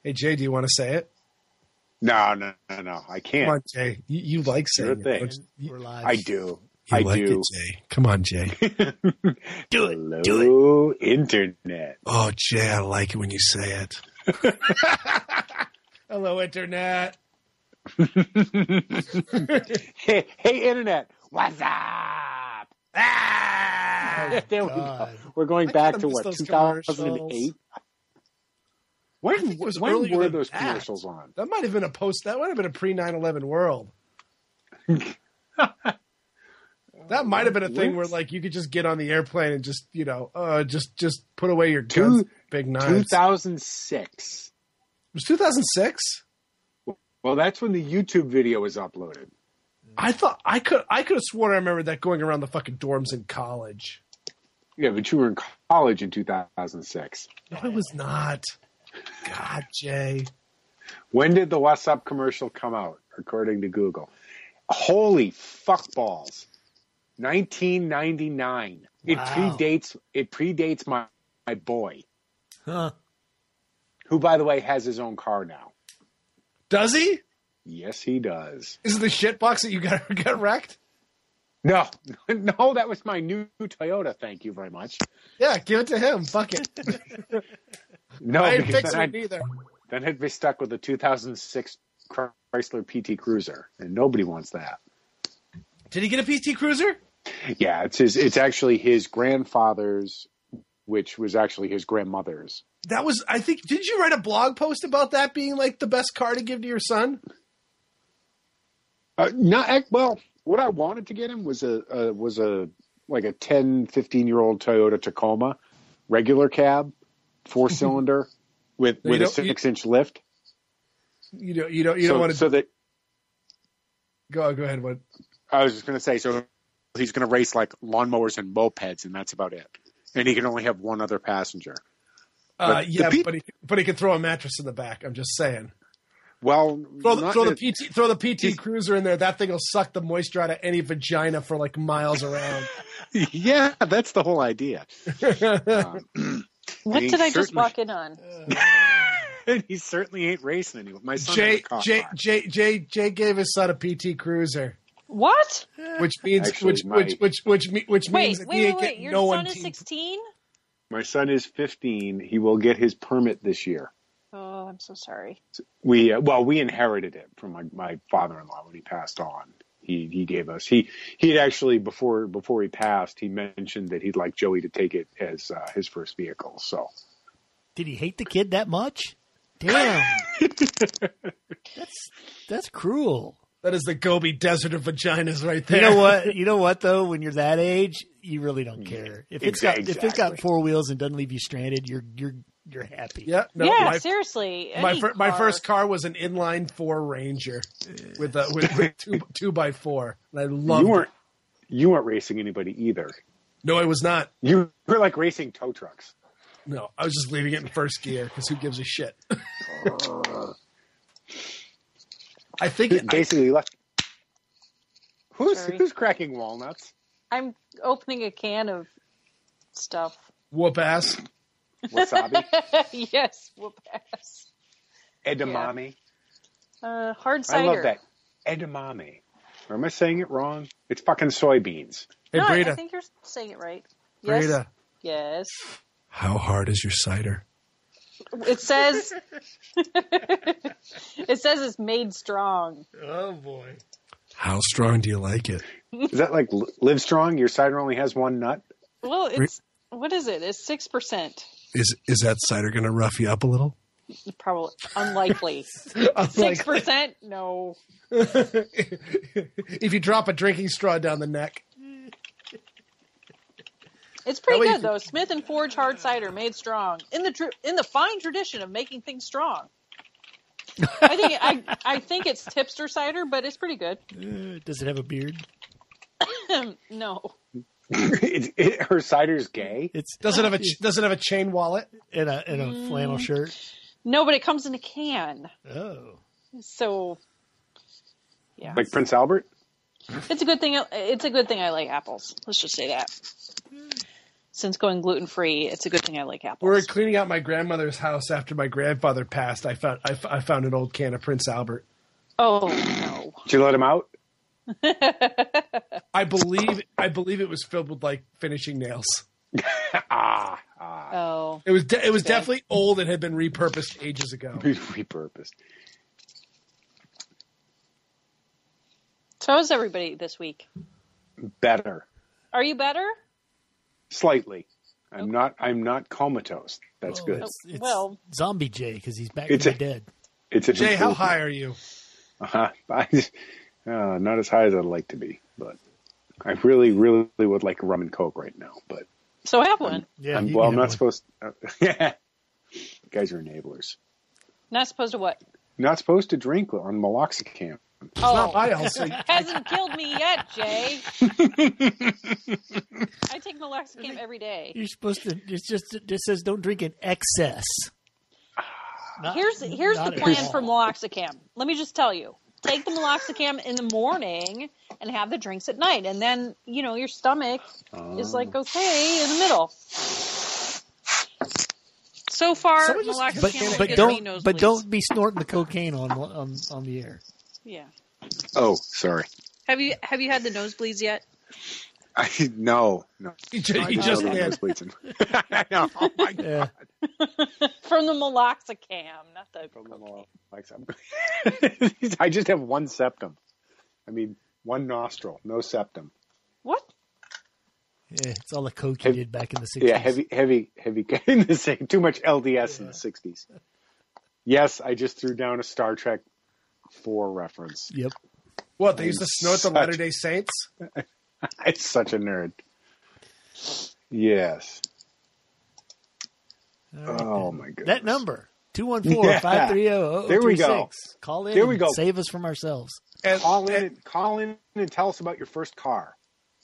Hey, Jay, do you want to say it? No. I can't. Come on, Jay. You like saying it. We're live. I do. You I like do. it, Jay. Come on, Jay. Do it. Hello, Do it. Internet. Oh, Jay, I like it when you say it. Hello, Internet. Hey, Internet. What's up? Ah! There we go. We're going I back kinda to miss what, those 2008? I think it was When earlier were than those that. commercials on? That might have been that might have been a pre-9/11 world. That might have been a thing where, like, you could just get on the airplane and just, just put away your guns, big knives. 2006. It was 2006? Well, that's when the YouTube video was uploaded. I thought I could have sworn I remember that going around the fucking dorms in college. Yeah, but you were in college in 2006. No, I was not. God, Jay. When did the What's Up commercial come out, according to Google? Holy fuck balls. 1999. Wow. It predates my boy, Huh. who, by the way, has his own car now. Does he? Yes, he does. Is it the shit box that you got wrecked? No, that was my new Toyota. Thank you very much. Yeah, give it to him. Fuck it. No, I ain't because fixing it either. then I'd be stuck with a 2006 Chrysler PT Cruiser, and nobody wants that. Did he get a PT Cruiser? Yeah, it's actually his grandfather's, which was actually his grandmother's. That was, I think, did you write a blog post about that being like the best car to give to your son? Well, what I wanted to get him was a like a 10, 15-year-old Toyota Tacoma, regular cab, 4-cylinder with a 6-inch lift. You don't want to. So that Go ahead. What? I was just going to say, so he's going to race like lawnmowers and mopeds, and that's about it. And he can only have one other passenger. But he can throw a mattress in the back. I'm just saying. Well, throw the PT Cruiser in there. That thing will suck the moisture out of any vagina for like miles around. Yeah, that's the whole idea. What did I just walk in on? He certainly ain't racing anymore. My son Jay gave his son a PT Cruiser. What? Which means Actually, which means that he ain't Wait. getting Your no son one. is 16? My son is 15. He will get his permit this year. Oh, I'm so sorry. We inherited it from my father-in-law when he passed on. He gave us he'd actually before he passed, he mentioned that he'd like Joey to take it as his first vehicle. So Did he hate the kid that much? Damn. That's cruel. That is the Gobi Desert of vaginas right there. You know what though? When you're that age, you really don't care. If it's got 4 wheels and doesn't leave you stranded, you're happy. Yeah. No, Yeah, seriously. My first car was an inline 4 Ranger with 2x4, and I loved it. You weren't racing anybody either. No, I was not. You were like racing tow trucks. No, I was just leaving it in first gear because who gives a shit? I think basically who's cracking walnuts? I'm opening a can of stuff. Whoop ass. Wasabi. Yes, whoop ass. Edamame. Hard cider. I love that. Edamame. Or am I saying it wrong? It's fucking soybeans. Hey, No, Brita. I think you're saying it right. Yes. Brita. Yes. How hard is your cider? It says it's made strong. Oh boy. How strong do you like it? Is that like Live Strong? Your cider only has one nut? Well, it's what is it? It's 6%. Is that cider going to rough you up a little? Probably unlikely. 6%? No. If you drop a drinking straw down the neck. It's pretty good though. Smith and Forge hard cider made strong in the fine tradition of making things strong. I think it's tipster cider, but it's pretty good. Does it have a beard? No. Her cider's gay. Does it have a chain wallet and a flannel shirt? No, but it comes in a can. Oh. So yeah. Like Prince Albert? It's a good thing I like apples. Let's just say that. since going gluten-free, it's a good thing I like apples. We were cleaning out my grandmother's house after my grandfather passed. I found an old can of Prince Albert. Oh, no. Did you let him out? I believe it was filled with like finishing nails. Oh. It was definitely old and had been repurposed ages ago. Repurposed. So how's everybody this week? Better. Are you better? Slightly. I'm not comatose. That's good. It's Zombie Jay because he's back from the dead. Jay, how high are you? Not as high as I'd like to be, but I really, really would like a rum and coke right now. But so have one. I'm not supposed to. You guys are enablers. Not supposed to what? Not supposed to drink on meloxicam. It's not my also. Hasn't killed me yet, Jay. I take meloxicam every day. You're supposed to. It says don't drink in excess. Here's the plan for meloxicam. Let me just tell you. Take the meloxicam in the morning and have the drinks at night. And then, your stomach is like, okay, in the middle. So far, meloxicam but don't be snorting the cocaine on the air. Yeah. Oh, sorry. Have you had the nosebleeds yet? No. He just had. I know. Oh my God. From the meloxicam, not the cocaine. I just have one septum. I mean, one nostril, no septum. What? Yeah, it's all the coke you did back in the 60s. Yeah, heavy in the same. Too much LDS in the 60s. Yes, I just threw down a Star Trek 4 reference. Yep. What, they used to snort the Latter-day Saints? I'm such a nerd. Yes. Right, oh, my goodness. That number, 214-530-0036. There we go. Call in there we go. Save us from ourselves. And call in and tell us about your first car.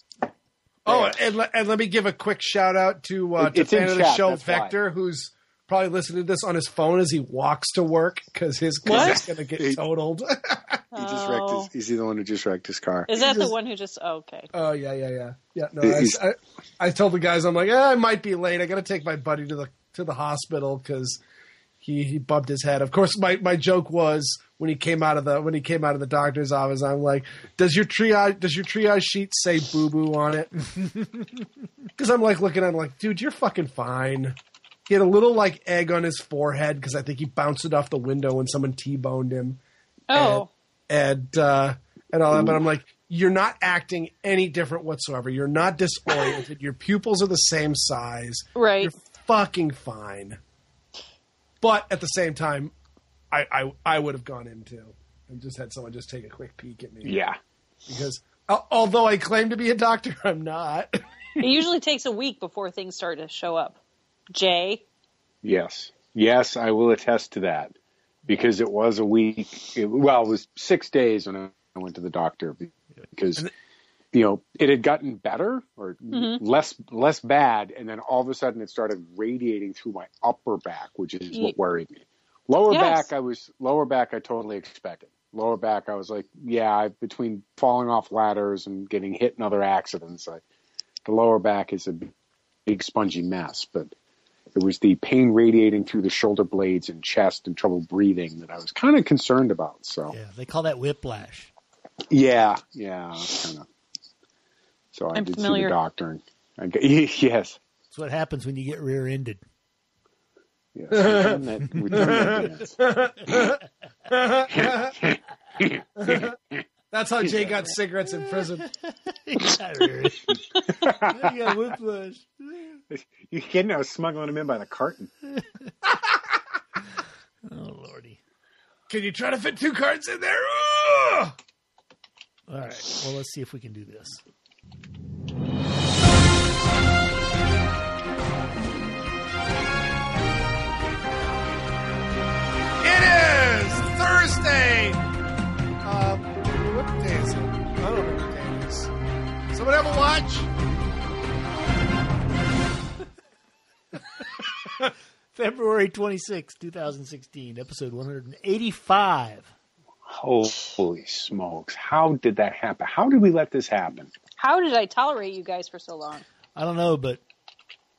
Oh, and let me give a quick shout out to fan of the show, Vector, who's probably listening to this on his phone as he walks to work because his car is going to get totaled. He's the one who just wrecked his car. Is that the one who just? Oh, okay. Oh yeah. No, I told the guys, I'm like, I might be late. I got to take my buddy to the hospital because he bumped his head. Of course, my joke was when he came out of the doctor's office, I'm like, does your triage sheet say boo boo on it? Because I'm like looking at him like, dude, you're fucking fine. He had a little like egg on his forehead because I think he bounced it off the window when someone T-boned him. Oh. And all that, but I'm like, you're not acting any different whatsoever. You're not disoriented. Your pupils are the same size. Right. You're fucking fine. But at the same time, I would have gone in too and just had someone just take a quick peek at me. Yeah. Because although I claim to be a doctor, I'm not. It usually takes a week before things start to show up. Jay? Yes, I will attest to that. Because it was a week. It was 6 days when I went to the doctor because, it had gotten better or less bad. And then all of a sudden it started radiating through my upper back, which is what worried me. Lower back, I totally expected. Lower back, I was like, between falling off ladders and getting hit in other accidents, the lower back is a big spongy mess, but it was the pain radiating through the shoulder blades and chest and trouble breathing that I was kind of concerned about. So they call that whiplash. Yeah, kind of. So I did see the doctor. Yes, that's what happens when you get rear-ended. Yes, we've done that That's how Jay got cigarettes in prison. He got whiplash. You kidding? I was smuggling them in by the carton. Oh, Lordy. Can you try to fit 2 cartons in there? All right. Well, let's see if we can do this. It is Thursday. What day is it? I don't know what day it is. Someone have a watch? February 26, 2016, episode 185. Holy smokes. How did that happen? How did we let this happen? How did I tolerate you guys for so long? I don't know, but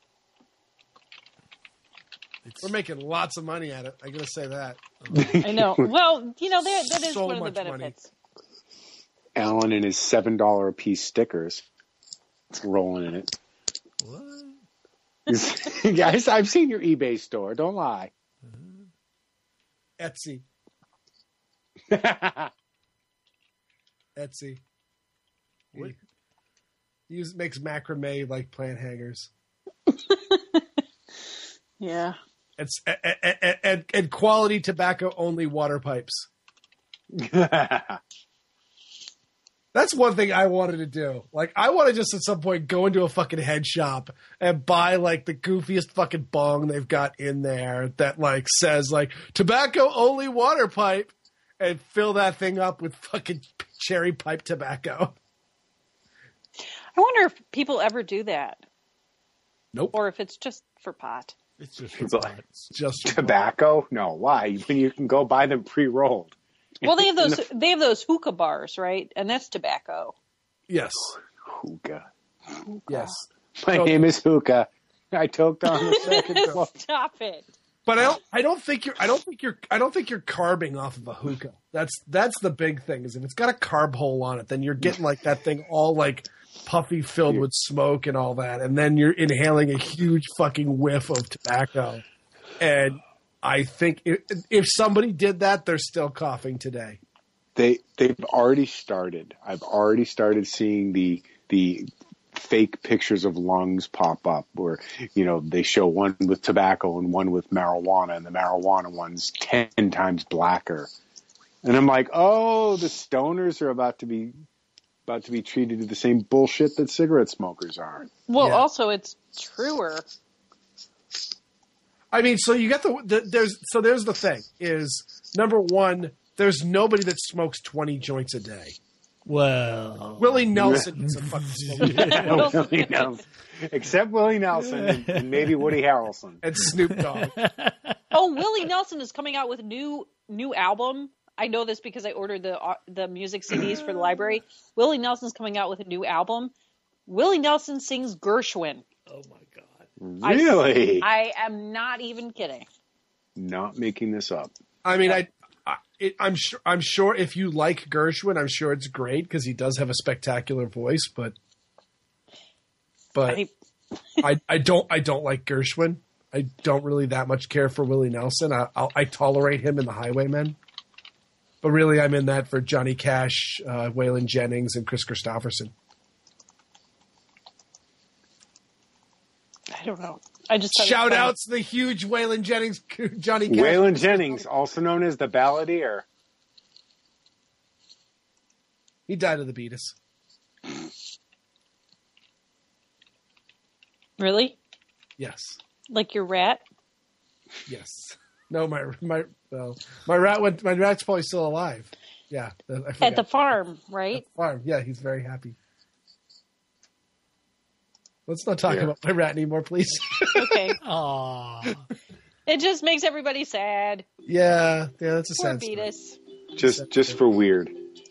We're making lots of money at it. I gotta say that. I know. Well, that is so one of the benefits. Money. Alan and his $7 a piece stickers rolling in it. What? Guys, I've seen your eBay store. Don't lie. Etsy. Etsy. What? He makes macrame like plant hangers. Yeah. It's and quality tobacco only water pipes. That's one thing I wanted to do. Like, I want to just at some point go into a fucking head shop and buy like the goofiest fucking bong they've got in there that like says like tobacco only water pipe and fill that thing up with fucking cherry pipe tobacco. I wonder if people ever do that. Nope. Or if it's just for pot. It's just for pot. It's just tobacco? No, why? When you can go buy them pre-rolled. Well, they have those hookah bars, right? And that's tobacco. Yes. Hookah. Yes. My name is Hookah. I toked on the second floor. Stop it. But I don't think you're carbing off of a hookah. That's the big thing, is if it's got a carb hole on it, then you're getting like that thing all like puffy filled with smoke and all that, and then you're inhaling a huge fucking whiff of tobacco. And I think if somebody did that, they're still coughing today. They've already started. I've already started seeing the fake pictures of lungs pop up where, they show one with tobacco and one with marijuana, and the marijuana one's 10 times blacker. And I'm like, oh, the stoners are about to be treated to the same bullshit that cigarette smokers are. Well, yeah. Also, it's truer. I mean, so you got there's the thing is, number one, there's nobody that smokes 20 joints a day. Well, Willie Nelson is a fucking smoker. Willie Nelson. Except Willie Nelson and maybe Woody Harrelson. And Snoop Dogg. Oh, Willie Nelson is coming out with a new album. I know this because I ordered the music CDs for the library. Willie Nelson's coming out with a new album. Willie Nelson sings Gershwin. Oh my God. Really? I am not even kidding. Not making this up. I mean, I'm sure if you like Gershwin, I'm sure it's great because he does have a spectacular voice. But I don't like Gershwin. I don't really that much care for Willie Nelson. I tolerate him in The Highwaymen, but really I'm in that for Johnny Cash, Waylon Jennings, and Chris Christopherson. I don't know. I just shout outs to the huge Waylon Jennings, Johnny Cash. Waylon Jennings, also known as the Balladeer. He died of the Beatles. Really? Yes. Like your rat? Yes. No, my rat's probably still alive. Yeah. At the farm, right? At the farm. Yeah, he's very happy. Let's not talk about my rat anymore, please. Okay. Aww. It just makes everybody sad. Yeah, that's a sad story. Beatus. Just for weird.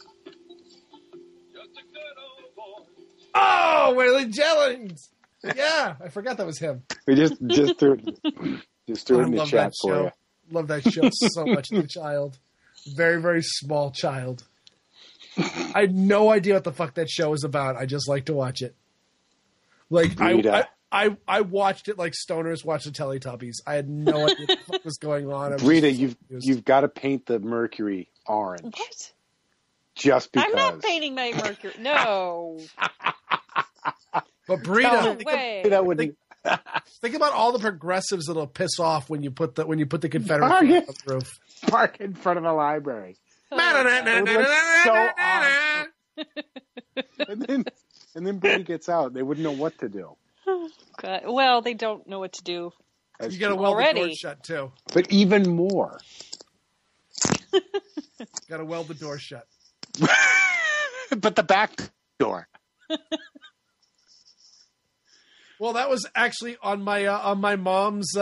Oh, Waylon Jennings! Yeah, I forgot that was him. We just threw it in the chat for you. Love that show so much as a child. Very, very small child. I had no idea what the fuck that show was about. I just like to watch it. Like I watched it like stoners watch the Teletubbies. I had no idea what the fuck was going on. Rita, you've got to paint the Mercury orange. What? Just because. I'm not painting my Mercury. No. But Brita, think about all the progressives that'll piss off when you put the Confederate flag on the roof. Park in front of the library. So awesome. And then Brady gets out. They wouldn't know what to do. God. Well, they don't know what to do. You got to weld the door shut, too. But even more. Got to weld the door shut. But the back door. Well, that was actually on my mom's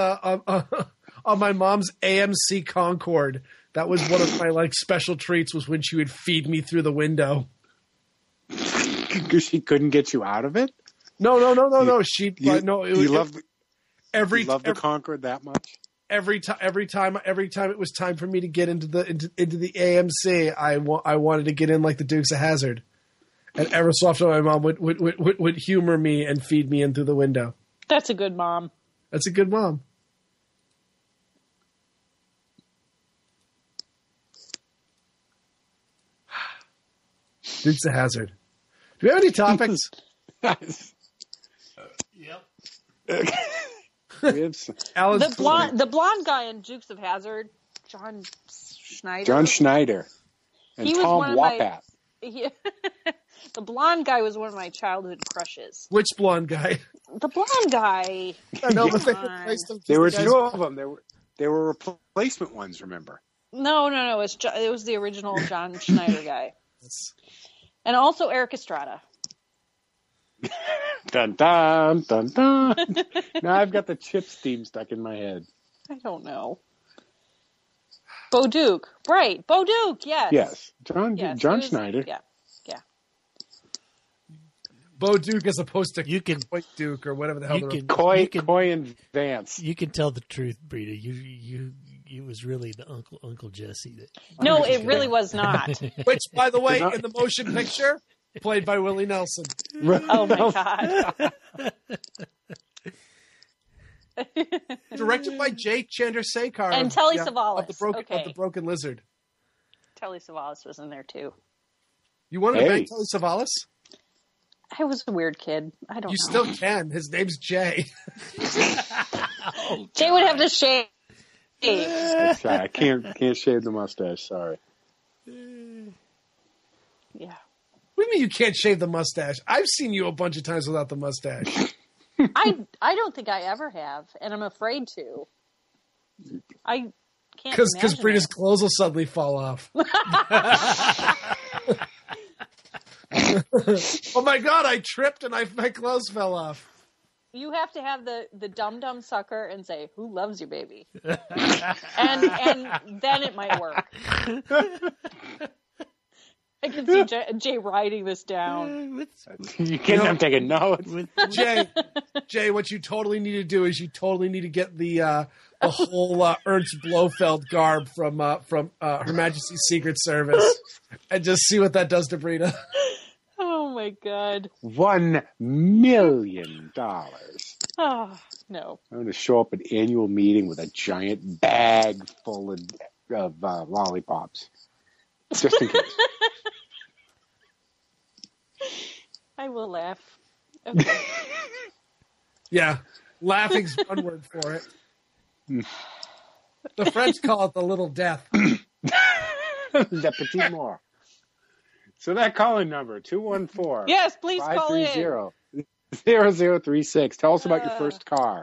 AMC Concorde. That was one of my special treats, was when she would feed me through the window. Because she couldn't get you out of it? No. You love the Concorde that much? every time it was time for me to get into the AMC, I wanted to get in like the Dukes of Hazzard, and ever so often my mom would humor me and feed me in through the window. That's a good mom. That's a good mom. Dukes of Hazzard. Do we have any topics? Yep. The blonde guy in Dukes of Hazzard, John Schneider. And Tom Wopat. The blonde guy was one of my childhood crushes. Which blonde guy? The blonde guy. I know, but they replaced him. There were two of them. There were replacement ones, remember? No. It was the original John Schneider guy. And also Eric Estrada. Dun, dun, dun, dun. Now I've got the Chips theme stuck in my head. I don't know. Bo Duke. Right. Bo Duke, yes. Yes. John Schneider. Yeah. Bo Duke as opposed to Coy Duke or whatever the hell they're Coy and Vance. You can tell the truth, Brita. It was really the Uncle Jesse that. No, it really was not. Which, by the way, in the motion picture, played by Willie Nelson. Oh my God. Directed by Jake Chandrasekhar and Telly Savalas of the Broken Lizard. Telly Savalas was in there too. You wanted to bang Telly Savalas? I was a weird kid. I don't know. You still can. His name's Jay. Jay would have to shave. I can't shave the mustache. Sorry. Yeah. What do you mean you can't shave the mustache? I've seen you a bunch of times without the mustache. I don't think I ever have, and I'm afraid to. I can't. Because Brita's clothes will suddenly fall off. Oh my God! I tripped and my clothes fell off. You have to have the dum sucker and say, "Who loves you, baby?" and then it might work. I can see Jay writing this down. I'm taking notes. Jay, what you totally need to do is you totally need to get the whole Ernst Blofeld garb from Her Majesty's Secret Service and just see what that does to Brita. Oh my God! $1 million. Oh no! I'm going to show up at annual meeting with a giant bag full of lollipops, just in case. I will laugh. Okay. Yeah, laughing's one word for it. The French call it the little death. Le petit mort. So that call-in number, 214. Yes, please call in. 0036. Tell us about your first car.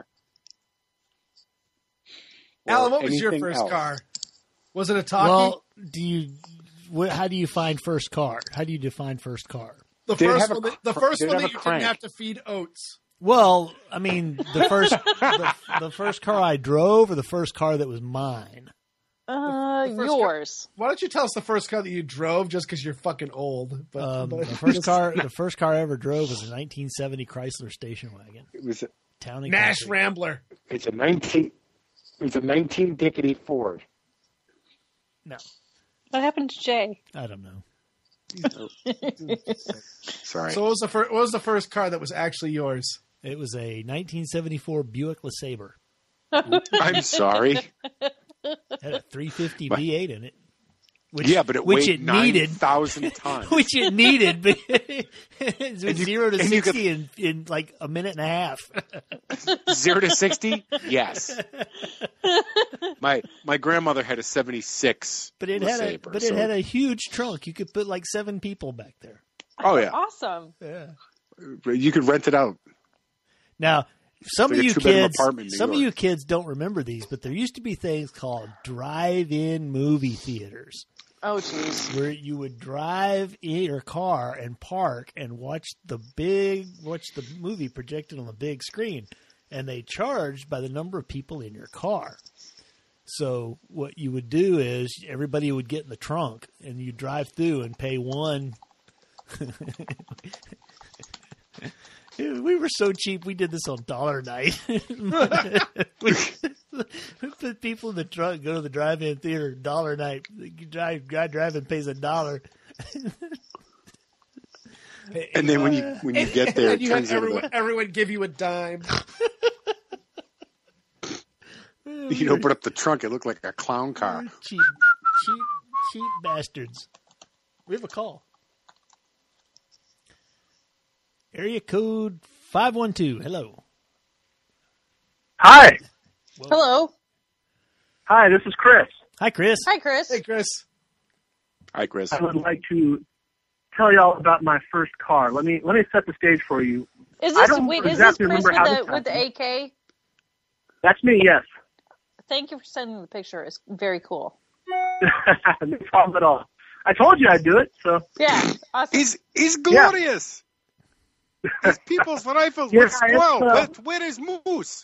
Alan, what was your first car? Was it a Talkie? Well, how do you find first car? How do you define first car? The first one that you didn't have to feed oats. Well, I mean, the first car I drove or the first car that was mine? Yours. Why don't you tell us the first car that you drove just because you're fucking old? The first car I ever drove was a 1970 Chrysler station wagon. It was a Town and Nash Country. Rambler. It's a 19 Dickety Ford. No. What happened to Jay? I don't know. Sorry. So what was the first car that was actually yours? It was a 1974 Buick LeSabre. I'm sorry. Had a 350 V8 in it. But it weighed 9,000 tons. Which it needed, but it was 0 to 60 in like a minute and a half. 0 to 60? Yes. My grandmother had a 76. But it had a huge trunk. You could put like 7 people back there. Oh yeah. Awesome. Yeah. You could rent it out. Now, some of you kids don't remember these, but there used to be things called drive-in movie theaters. Oh, geez. Where you would drive in your car and park and watch the movie projected on the big screen. And they charged by the number of people in your car. So what you would do is everybody would get in the trunk and you drive through and pay one. We were so cheap. We did this on dollar night. we put people in the truck, go to the drive-in theater, dollar night. The guy driving pays $1. And then when you get there, and you have everyone give you a dime. You'd open up the trunk, it looked like a clown car. Cheap bastards. We have a call. Area code 512. Hello. Hi. Hello. Hi, this is Chris. Hi, Chris. Hi, Chris. Hey, Chris. Hi, Chris. I would like to tell y'all about my first car. Let me set the stage for you. Is this Chris with the AK? That's me, yes. Thank you for sending the picture. It's very cool. No problem at all. I told you I'd do it, so. Yeah, awesome. He's glorious. Yeah. His people's rifles with squirrel. Where is moose?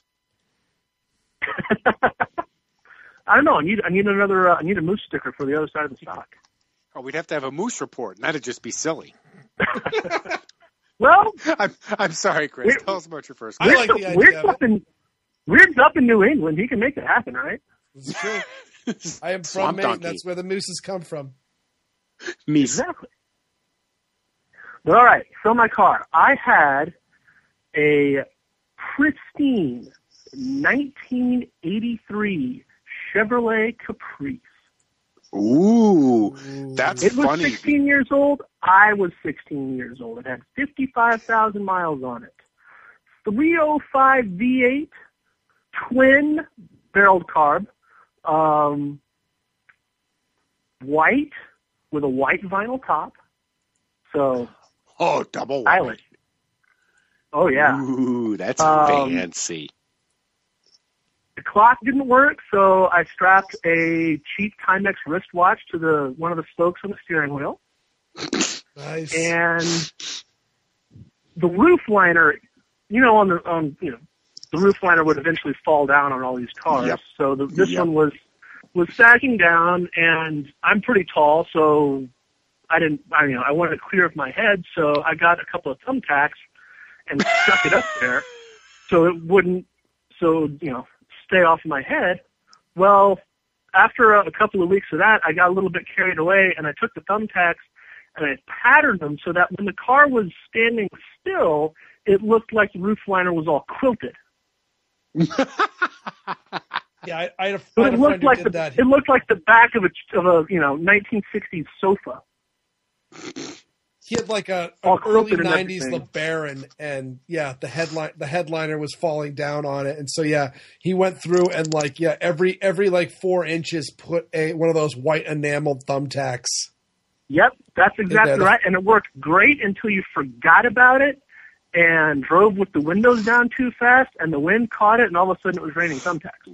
I don't know. I need a moose sticker for the other side of the stock. Oh, we'd have to have a moose report, and that'd just be silly. Well, I'm sorry, Chris. Tell us about your first car. I like the idea. Weird's up in New England. He can make it happen, right? It's true. I am from Maine. That's where the mooses come from. Meese. Exactly. All right. So my car. I had a pristine 1983 Chevrolet Caprice. Ooh, that's funny. It was 16 years old. I was 16 years old. It had 55,000 miles on it. 305 V8, twin barreled carb, white with a white vinyl top. So, double stylish. white. Oh yeah. Ooh, that's fancy. The clock didn't work, so I strapped a cheap Timex wristwatch to one of the spokes on the steering wheel. Nice. And the roof liner, the roof liner would eventually fall down on all these cars. Yep. So this one was sagging down, and I'm pretty tall, so I wanted to clear of my head, so I got a couple of thumbtacks and stuck it up there so it wouldn't, stay off my head. Well, after a couple of weeks of that, I got a little bit carried away, and I took the thumbtacks and I patterned them so that when the car was standing still, it looked like the roof liner was all quilted. Yeah, I had a it friend looked who like did that. It looked like the back of a 1960s sofa. He had like an all early quilted and 90s everything. LeBaron, and yeah, the headliner was falling down on it, and so yeah, he went through and every 4 inches put one of those white enameled thumbtacks. Yep, that's exactly right, and it worked great until you forgot about it and drove with the windows down too fast, and the wind caught it, and all of a sudden it was raining thumbtacks.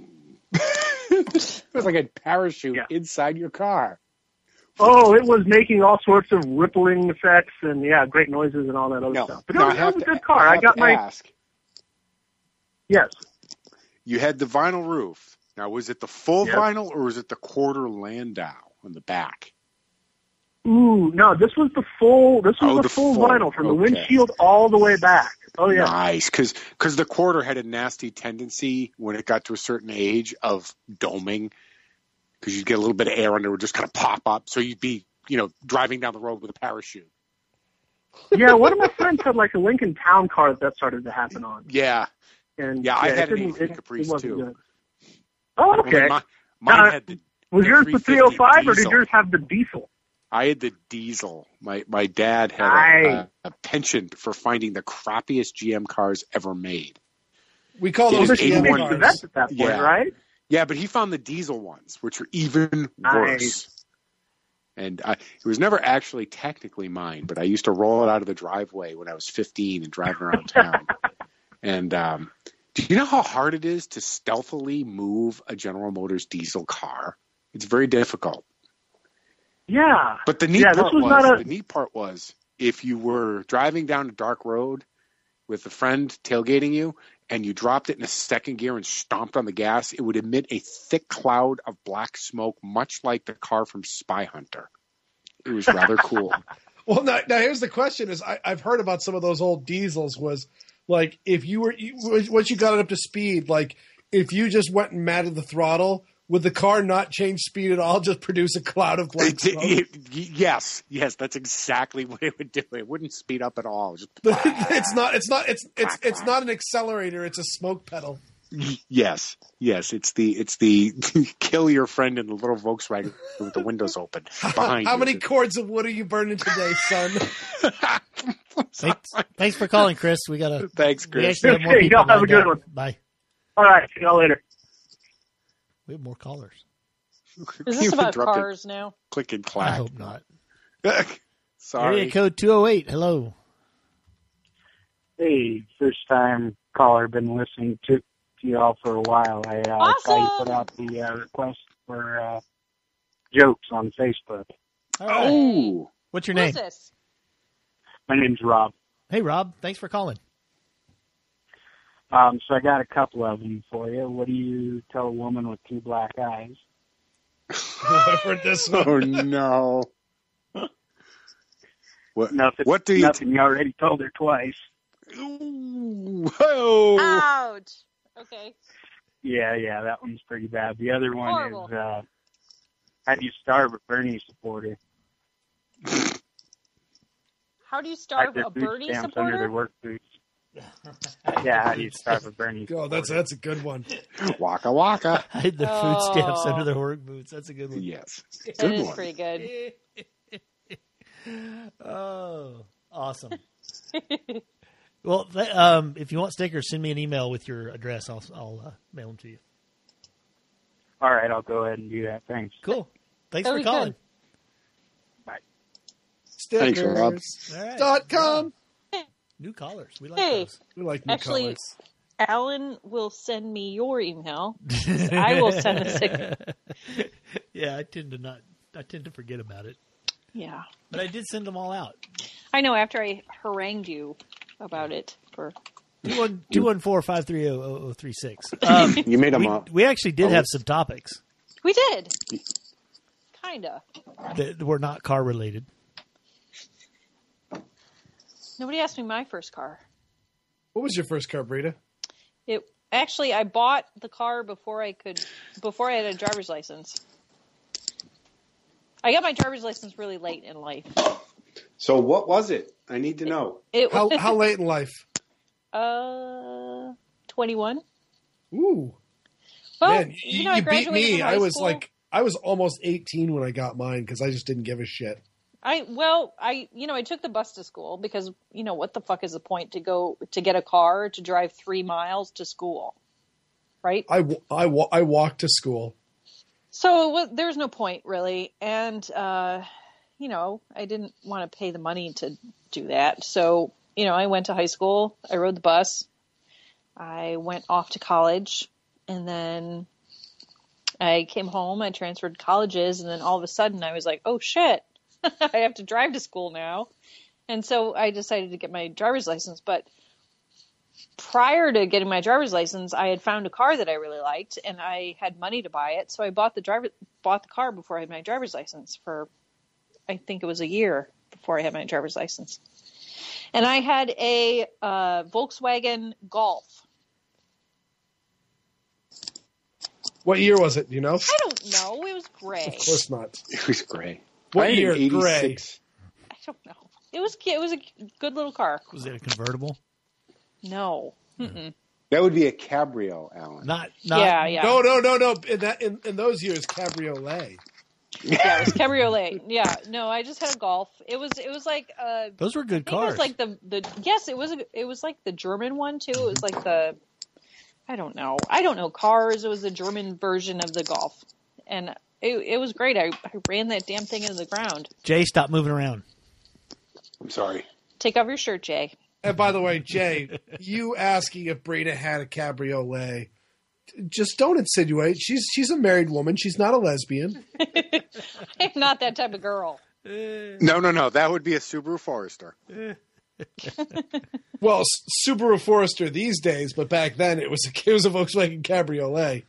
It was like a parachute inside your car. Oh, it was making all sorts of rippling effects and, great noises and all that other stuff. But it was a good car. I got my... ask. Yes. You had the vinyl roof. Now, was it the full vinyl or was it the quarter Landau on the back? Ooh, no, this was the full vinyl from the windshield all the way back. Oh, yeah. Nice, because the quarter had a nasty tendency when it got to a certain age of doming, because you'd get a little bit of air and it would just kind of pop up. So you'd be, driving down the road with a parachute. Yeah, one of my friends had like a Lincoln Town car that started to happen on. Yeah. And I had an 83 Caprice too. Good. Oh, okay. Mine had was yours the 305 or did yours have the diesel? I had the diesel. My dad had a penchant for finding the crappiest GM cars ever made. We call those GM cars. At that point, right? Yeah, but he found the diesel ones, which are even worse. And it was never actually technically mine, but I used to roll it out of the driveway when I was 15 and driving around town. And do you know how hard it is to stealthily move a General Motors diesel car? It's very difficult. Yeah. But the neat part was if you were driving down a dark road with a friend tailgating you and you dropped it in a second gear and stomped on the gas, it would emit a thick cloud of black smoke, much like the car from Spy Hunter. It was rather cool. Well, now here's the question: I've heard about some of those old diesels. like if you were once you got it up to speed, like if you just went and matted the throttle, would the car not change speed at all? Just produce a cloud of black smoke? Yes, that's exactly what it would do. It wouldn't speed up at all. Just it's not an accelerator. It's a smoke pedal. Yes. It's the kill your friend in the little Volkswagen with the windows open behind you. How many cords of wood are you burning today, son? Thanks for calling, Chris. Thanks, Chris. We actually have more people y'all have a good one. Bye. All right. See y'all later. We have more callers. Is this about cars now? Click and clack. I hope not. Sorry. Area code 208. Hello. Hey, first time caller. Been listening to y'all for a while. I saw you put out the request for jokes on Facebook. Oh, what's your name? Who's this? My name's Rob. Hey, Rob. Thanks for calling. So I got a couple of them for you. What do you tell a woman with two black eyes? I've heard this one. Oh no. Nothing. What do you? Nothing. You already told her twice. Whoa. Ouch. Okay. Yeah, that one's pretty bad. The other one Horrible. is how do you starve a Bernie supporter? How do you starve Hide a their food Bernie stamps under their supporter? work boots. Yeah, how do you starve a Bernie Oh, supporter? that's a good one. Waka waka. Hide their food stamps under their work boots. That's a good one. Yes. That Good is one. pretty good. Oh, awesome. Well, if you want stickers, send me an email with your address. I'll mail them to you. All right, I'll go ahead and do that. Thanks. Cool. Thanks That'd for be calling. good. Thanks, Rob. Stickers.com. New callers. We like Hey. those. We like new Actually, colors. Alan will send me your email. I will send the sticker. Yeah, I tend to forget about it. Yeah. But I did send them all out. I know after I harangued you about it for 214-530-0036. You made them up. We actually did have some topics we did. Kinda. that were not car related. Nobody asked me my first car. What was your first car, Brita? I bought the car before I had a driver's license. I got my driver's license really late in life. So what was it? I need to know. How late in life? 21. Ooh. Well, Man, I you beat graduated me. from high school. I was almost 18 when I got mine because I just didn't give a shit. I took the bus to school because, what the fuck is the point to get a car to drive 3 miles to school, right? I walked to school. So there was no point really. And, I didn't want to pay the money to do that. So, I went to high school. I rode the bus. I went off to college and then I came home. I transferred colleges and then all of a sudden I was like, oh shit. I have to drive to school now. And so I decided to get my driver's license. But prior to getting my driver's license, I had found a car that I really liked and I had money to buy it. So I bought the car before I had my driver's license for, I think it was a year before I had my driver's license. And I had a Volkswagen Golf. What year was it? Do you know? I don't know. It was gray. Of course not. It was gray. What year? Gray. 86. I don't know. It was a good little car. Was it a convertible? No. Mm-mm. That would be a cabrio, Alan. Not. Yeah. No. In those years, cabriolet. Yeah, it was cabriolet. Yeah, no, I just had a Golf. It was like Those were good cars. It was like the yes, it was like the German one too. It was like the I don't know cars. It was the German version of the Golf, and it was great. I ran that damn thing into the ground. Jay, stop moving around. I'm sorry. Take off your shirt, Jay. And by the way, Jay, you asking if Brita had a cabriolet, just don't insinuate. She's a married woman. She's not a lesbian. I'm not that type of girl. No. That would be a Subaru Forester. Well, Subaru Forester these days, but back then it was a Volkswagen Cabriolet.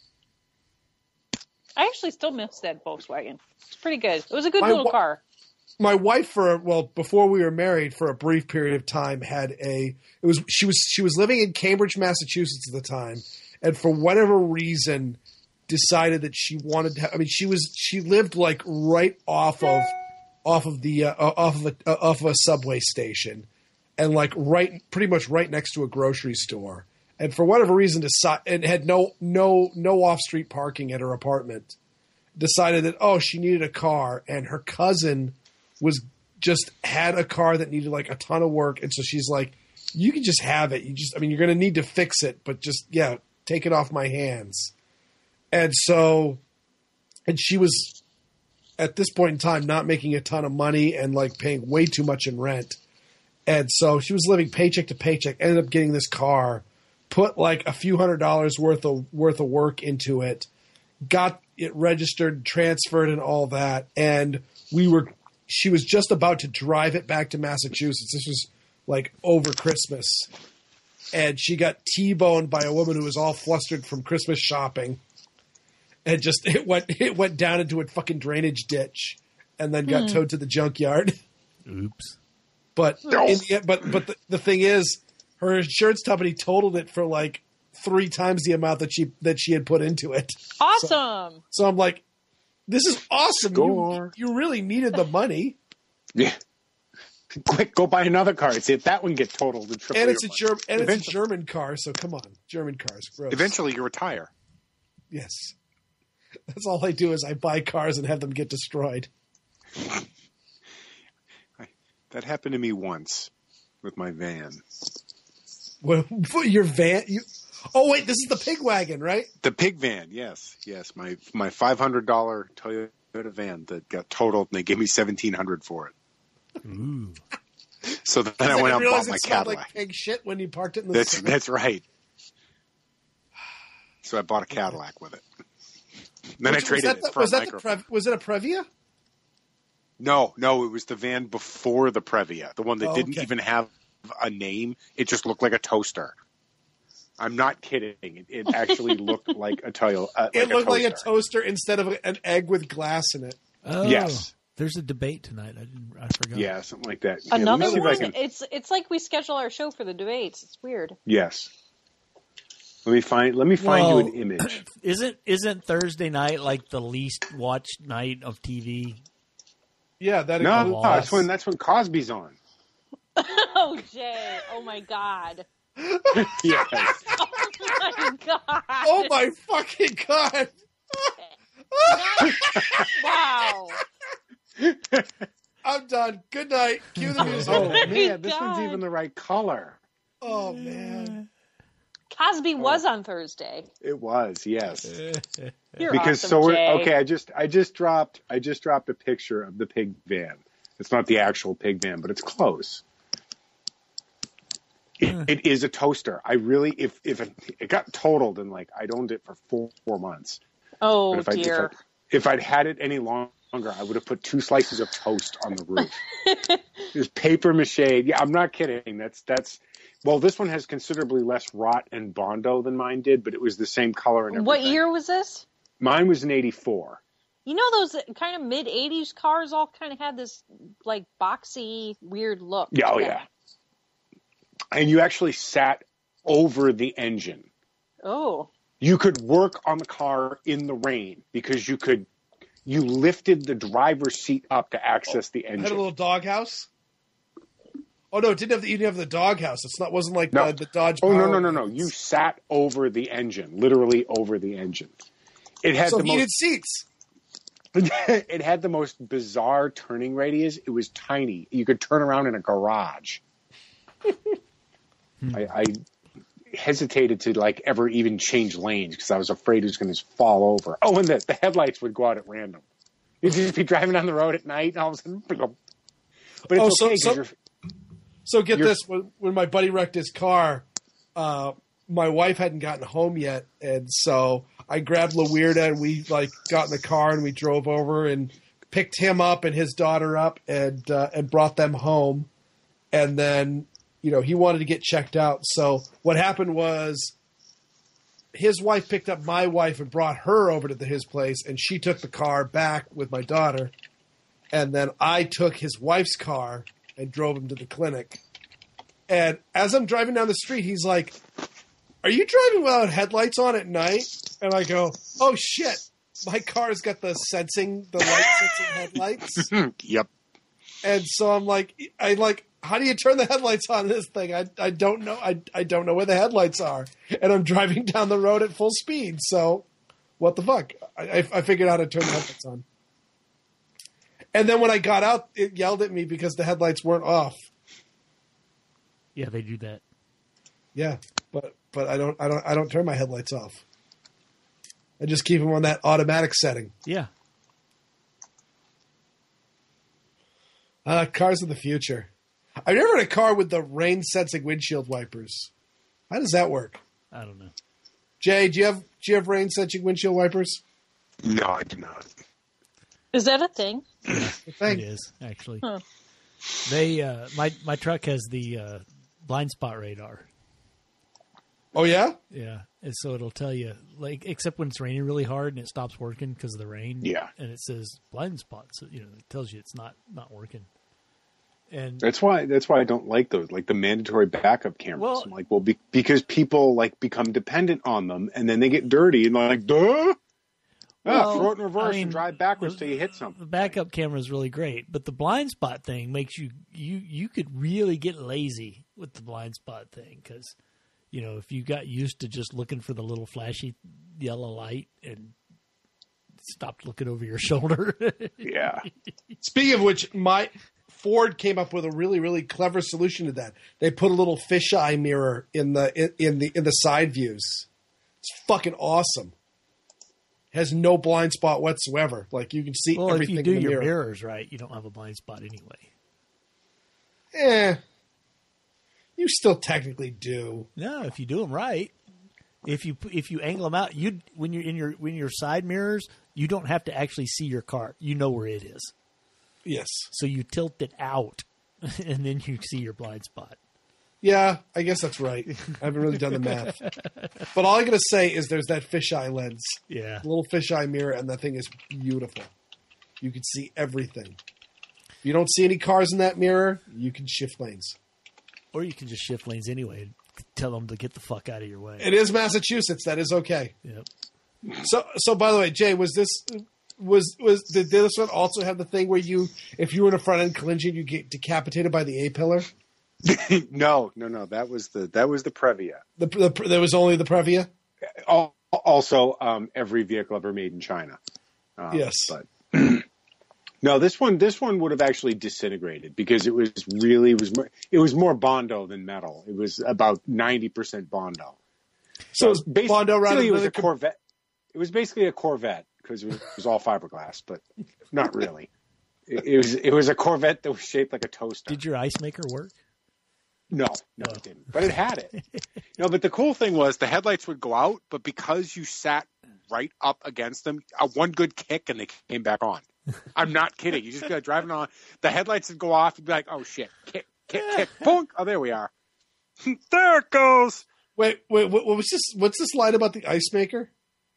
I actually still miss that Volkswagen. It's pretty good. It was a good little car. my wife before we were married for a brief period of time she was living in Cambridge, Massachusetts at the time, and for whatever reason decided that she wanted to. I mean, she lived like right off of a subway station, and like pretty much right next to a grocery store. And for whatever reason, and had no off street parking at her apartment. Decided that she needed a car, and her cousin had a car that needed like a ton of work, and so she's like, "You can just have it. You're going to need to fix it, but just take it off my hands." And she was at this point in time not making a ton of money and like paying way too much in rent, and so she was living paycheck to paycheck. Ended up getting this car, put like a few $100s worth of work into it, got it registered, transferred, and all that. And she was just about to drive it back to Massachusetts. This was like over Christmas. And she got T-boned by a woman who was all flustered from Christmas shopping. And it went down into a fucking drainage ditch and then got towed to the junkyard. Oops. But the thing is, her insurance company totaled it for like 3 times the amount that she had put into it. Awesome. So I'm like, this is awesome. You really needed the money. Yeah. Quick, go buy another car. See if that one get totaled. And it's a German car. So come on, German cars. Gross. Eventually, you retire. Yes, that's all I do is I buy cars and have them get destroyed. That happened to me once with my van. Well, your van? Oh wait, this is the pig wagon, right? The pig van, yes. My $500 Toyota van that got totaled, and they gave me $1,700 for it. Ooh. So then I went out and bought my Cadillac. Like pig shit when you parked it in the That's right. So I bought a Cadillac with it. And then I traded it for a micro. Was it a Previa? No, it was the van before the Previa, the one that didn't even have a name. It just looked like a toaster. I'm not kidding. It actually looked like a Toyota. It looked like a toaster instead of an egg with glass in it. Oh, yes. There's a debate tonight. I forgot. Yeah, something like that. Another one. It's like we schedule our show for the debates. It's weird. Yes. Let me find you an image. Isn't Thursday night like the least watched night of TV? Yeah, that's when Cosby's on. Oh, Jay! Oh my God! Yes. Oh my God! Oh my fucking God! Wow! I'm done. Good night. Cue the music. Oh man, this one's even the right color. Oh man. Cosby was on Thursday. It was, yes. You're because awesome, Jay. Okay. I just dropped a picture of the pig van. It's not the actual pig van, but it's close. It is a toaster. I really, if it got totaled and like I'd owned it for 4 months. Oh dear. If I'd had it any longer, I would have put 2 slices of toast on the roof. There's paper mache. Yeah, I'm not kidding. That's. Well, this one has considerably less rot and Bondo than mine did, but it was the same color and everything. What year was this? Mine was in '84. You know those kind of mid-'80s cars all kind of had this like boxy, weird look. Yeah, oh yeah. And you actually sat over the engine. Oh. You could work on the car in the rain because you lifted the driver's seat up to access the engine. Had a little doghouse? Oh no, you didn't have the doghouse. Wasn't like the Dodge. Oh no! You sat over the engine, literally over the engine. It had heated seats. It had the most bizarre turning radius. It was tiny. You could turn around in a garage. I hesitated to like ever even change lanes because I was afraid it was going to fall over. Oh, and the headlights would go out at random. You'd just be driving down the road at night, and all of a sudden, but it's okay. So get this: when my buddy wrecked his car, my wife hadn't gotten home yet, and so I grabbed La Weirda and we like got in the car and we drove over and picked him up and his daughter up and brought them home, and then he wanted to get checked out. So what happened was his wife picked up my wife and brought her over to his place, and she took the car back with my daughter. And then I took his wife's car and drove him to the clinic. And as I'm driving down the street, he's like, "Are you driving without headlights on at night?" And I go, "Oh shit, my car's got the light sensing headlights." Yep. And so I'm like, how do you turn the headlights on this thing? I don't know. I don't know where the headlights are. And I'm driving down the road at full speed. So what the fuck? I figured out how to turn the headlights on. And then when I got out, it yelled at me because the headlights weren't off. Yeah, they do that. Yeah, but I don't turn my headlights off. I just keep them on that automatic setting. Yeah. Cars of the future. I've never had a car with the rain sensing windshield wipers. How does that work? I don't know. Jay, do you have rain sensing windshield wipers? No, I do not. Is that a thing? It is, actually. Huh. They my truck has the blind spot radar. Oh yeah? Yeah. And so it'll tell you, like, except when it's raining really hard and it stops working because of the rain. Yeah. And it says blind spots. So, it tells you it's not working. And that's why I don't like those, like the mandatory backup cameras. Well, I'm like, because people like become dependent on them, and then they get dirty and like, duh. Throw it in reverse and drive backwards till you hit something. The backup camera is really great, but the blind spot thing makes you could really get lazy with the blind spot thing because, if you got used to just looking for the little flashy yellow light and stopped looking over your shoulder. Yeah. Speaking of which, Ford came up with a really, really clever solution to that. They put a little fisheye mirror in the side views. It's fucking awesome. It has no blind spot whatsoever. Like you can see everything. If you do in the your mirror. mirrors right, you don't have a blind spot anyway. You still technically do. No, if you do them right. If you angle them out, when you're in your side mirrors, you don't have to actually see your car. You know where it is. Yes. So you tilt it out, and then you see your blind spot. Yeah, I guess that's right. I haven't really done the math. But all I'm going to say is there's that fisheye lens. Yeah. A little fisheye mirror, and that thing is beautiful. You can see everything. If you don't see any cars in that mirror, you can shift lanes. Or you can just shift lanes anyway and tell them to get the fuck out of your way. It is Massachusetts. That is okay. Yep. So by the way, Jay, did this one also have the thing where if you were in a front end collision, you get decapitated by the A-pillar? No. That was the Previa. There was only the Previa? Also, every vehicle ever made in China. Yes. But no, this one would have actually disintegrated because it was more Bondo than metal. It was about 90% Bondo. So it was Bondo rather than it was a Corvette. It was basically a Corvette because it was all fiberglass, but not really. It was a Corvette that was shaped like a toaster. Did your ice maker work? No, it didn't. But it had it. But the cool thing was the headlights would go out, but because you sat right up against them, one good kick and they came back on. I'm not kidding. You just got driving on. The headlights would go off and be like, oh shit, kick, boink. Oh, there we are. There it goes. Wait, what was this? What's this line about the ice maker?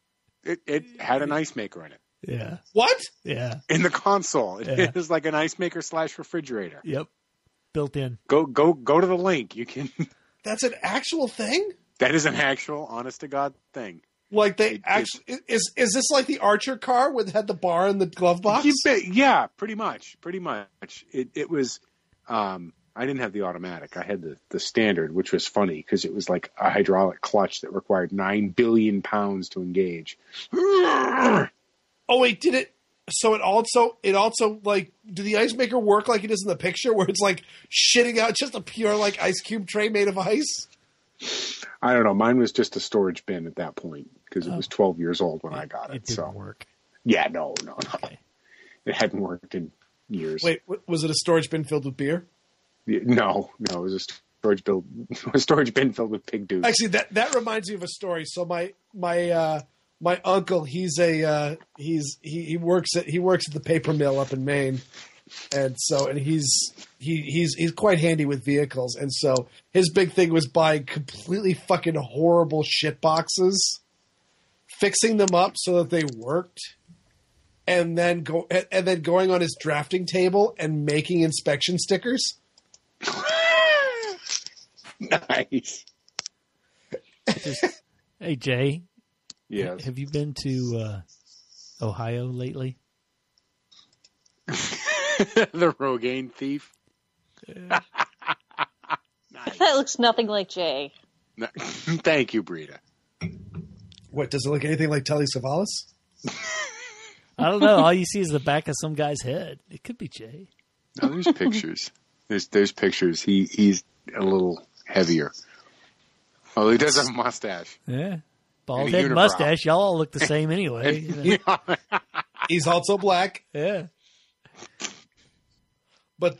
It had an ice maker in it. Yeah. What? Yeah. In the console. It is like an ice maker / refrigerator. Yep. Built in. Go to the link. You can. That's an actual thing? That is an actual, honest to God thing. Like is this like the Archer car where it had the bar and the glove box? Yeah, pretty much. It was. I didn't have the automatic. I had the standard, which was funny because it was like a hydraulic clutch that required 9 billion pounds to engage. Oh wait, did it? So it also like, did the ice maker work like it is in the picture, where it's like shitting out just a pure like ice cube tray made of ice? I don't know. Mine was just a storage bin at that point because it was 12 years old when I got it. It didn't work. Yeah, no. Okay. It hadn't worked in years. Wait, was it a storage bin filled with beer? No, it was a storage bin filled with pig dudes. Actually, that reminds me of a story. So my uncle, he works at the paper mill up in Maine, and he's quite handy with vehicles, and so his big thing was buying completely fucking horrible shit boxes, fixing them up so that they worked, and then going on his drafting table and making inspection stickers. Nice. Hey, Jay. Yes. Have you been to Ohio lately? The Rogaine thief. Nice. That looks nothing like Jay. No, thank you, Brita. What, does it look anything like Telly Savalas? I don't know. All you see is the back of some guy's head. It could be Jay. No, there's pictures. There's pictures. He's a little heavier. Oh, he does have a mustache. Yeah. Bald head mustache. Y'all all look the same anyway. You know? He's also black. Yeah. But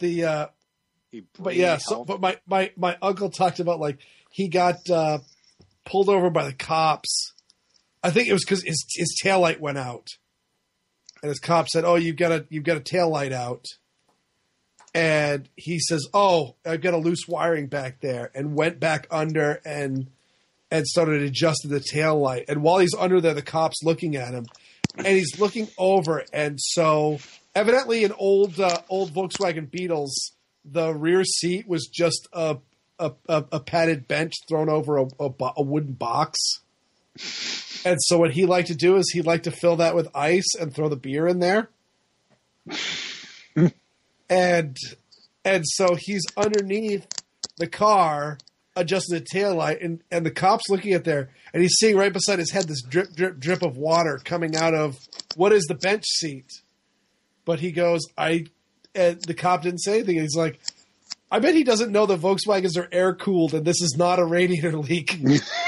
my uncle talked about, like, he got pulled over by the cops. I think it was because his taillight went out, and his cop said, "Oh, you've got a taillight out," and he says, "Oh, I've got a loose wiring back there," and went back under and started adjusting the taillight. And while he's under there, the cop's looking at him, and he's looking over, and so evidently an old Volkswagen Beetles, the rear seat was just a padded bench thrown over a wooden box. And so what he liked to do is he'd like to fill that with ice and throw the beer in there. and so he's underneath the car adjusting the taillight, and the cop's looking at there, and he's seeing right beside his head this drip, drip, drip of water coming out of what is the bench seat. But he goes, the cop didn't say anything. He's like, I bet he doesn't know that Volkswagens are air cooled and this is not a radiator leak.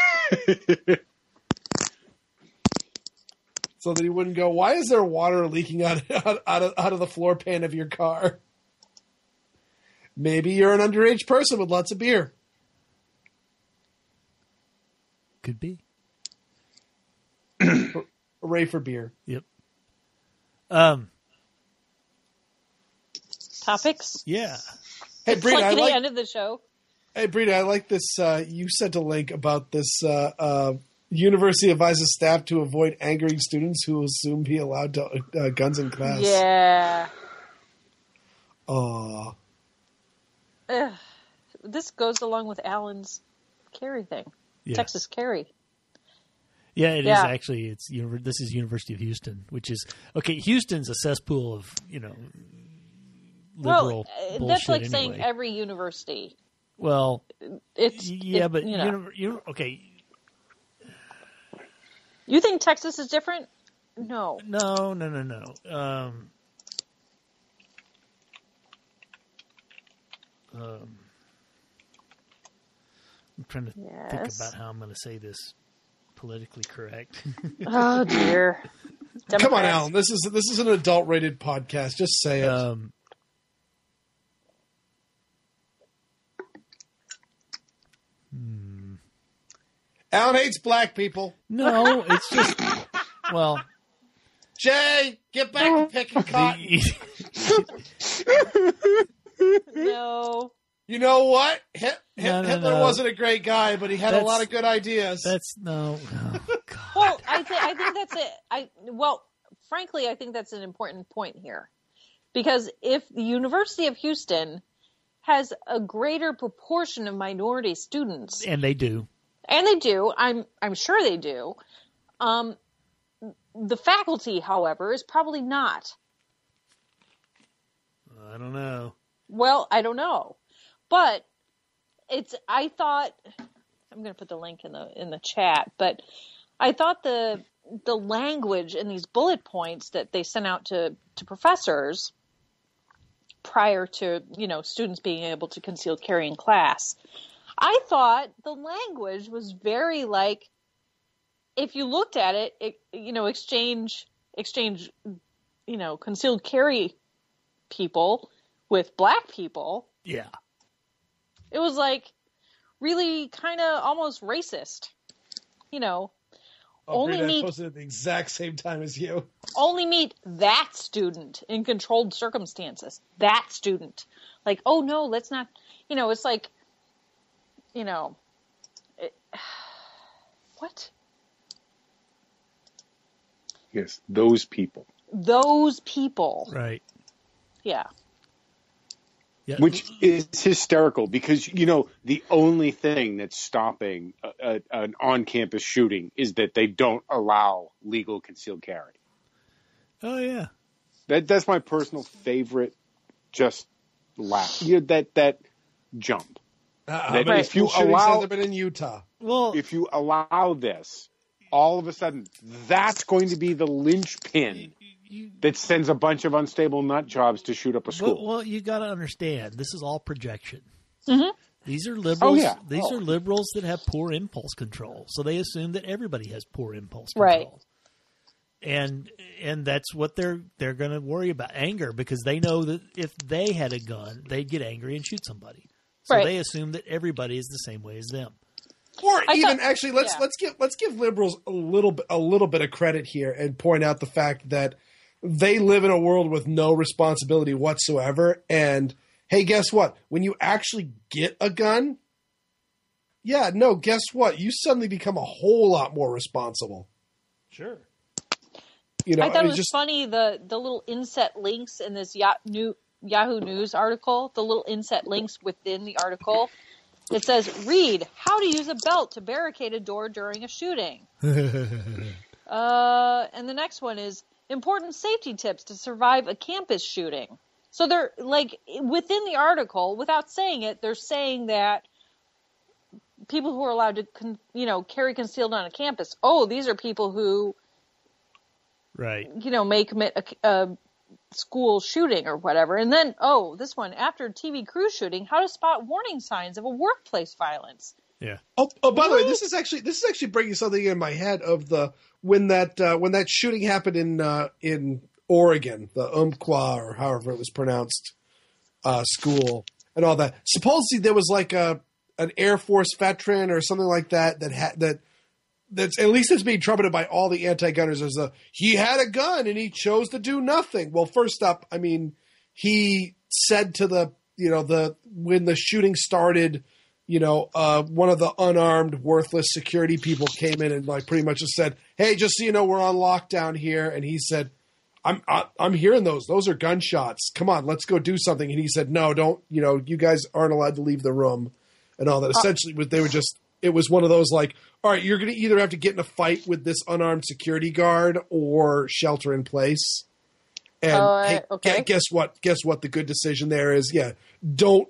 So that he wouldn't go, why is there water leaking out of the floor pan of your car? Maybe you're an underage person with lots of beer. Could be. Hooray for beer. Yep. Topics? Yeah. Hey, It's Brita, like the end of the show. Hey, Brita, I like this. You sent a link about this. University advises staff to avoid angering students who assume be allowed to guns in class. Yeah. Oh. This goes along with Alan's carry thing. Yeah. Texas carry. Yeah, it is actually. This is University of Houston, which is okay. Houston's a cesspool of liberal bullshit. That's like anyway. saying every university. Well, it's but okay. You think Texas is different? No. No. I'm trying to think about how I'm going to say this politically correct. Oh dear. Democrats. Come on, Alan. This is an adult-rated podcast. Just say it. Alan hates black people. No, it's just Jay, get back to picking cotton. No. You know what? Hitler wasn't a great guy, but he had a lot of good ideas. Oh, God. Well, I think that's it. Frankly, I think that's an important point here, because if the University of Houston has a greater proportion of minority students, and they do, I'm sure they do. The faculty, however, is probably not. I don't know. Well, I don't know. But I thought, I'm going to put the link in the chat, but I thought the language in these bullet points that they sent out to professors prior to, students being able to concealed carry in class, I thought the language was very like, if you looked at it, exchange, concealed carry people with black people. Yeah. It was like really kind of almost racist, Only meet posted at the exact same time as you. Only meet that student in controlled circumstances. That student, like, oh no, let's not. It's like, what? Yes, those people. those people. Right. Yeah. Yeah. Which is hysterical because, the only thing that's stopping an on-campus shooting is that they don't allow legal concealed carry. Oh, yeah. That's my personal favorite, just laugh. That jump. That right. If you allow them in Utah. Well, if you allow this, all of a sudden, that's going to be the linchpin that sends a bunch of unstable nut jobs to shoot up a school. Well, you got to understand, this is all projection. Mm-hmm. These are liberals. These are liberals that have poor impulse control, so they assume that everybody has poor impulse control. Right. And that's what they're going to worry about, anger, because they know that if they had a gun, they'd get angry and shoot somebody. So they assume that everybody is the same way as them. Or let's give liberals a little bit of credit here and point out the fact that they live in a world with no responsibility whatsoever. And hey, guess what? When you actually get a gun, guess what? You suddenly become a whole lot more responsible. Sure. I thought it was funny the little inset links in this Yahoo News article, the little inset links within the article. It says, read how to use a belt to barricade a door during a shooting. And the next one is important safety tips to survive a campus shooting. So they're within the article, without saying it, they're saying that people who are allowed to, carry concealed on a campus. Oh, these are people who, right, may commit a school shooting or whatever. And then, this one, after TV crew shooting, how to spot warning signs of a workplace violence. Yeah. Oh, by the way, this is actually bringing something in my head of when that shooting happened in Oregon, the Umpqua or however it was pronounced, school and all that. Supposedly there was an Air Force veteran or something like that's at least it's being trumpeted by all the anti-gunners as he had a gun and he chose to do nothing. Well, first up, I mean, he said to when the shooting started, one of the unarmed, worthless security people came in and pretty much just said, "Hey, just so you know, we're on lockdown here." And he said, I'm hearing those. Those are gunshots. Come on, let's go do something. And he said, "No, don't. You guys aren't allowed to leave the room," and all that. Essentially, it was one of those all right, you're going to either have to get in a fight with this unarmed security guard or shelter in place. And guess what? Guess what? The good decision there is, don't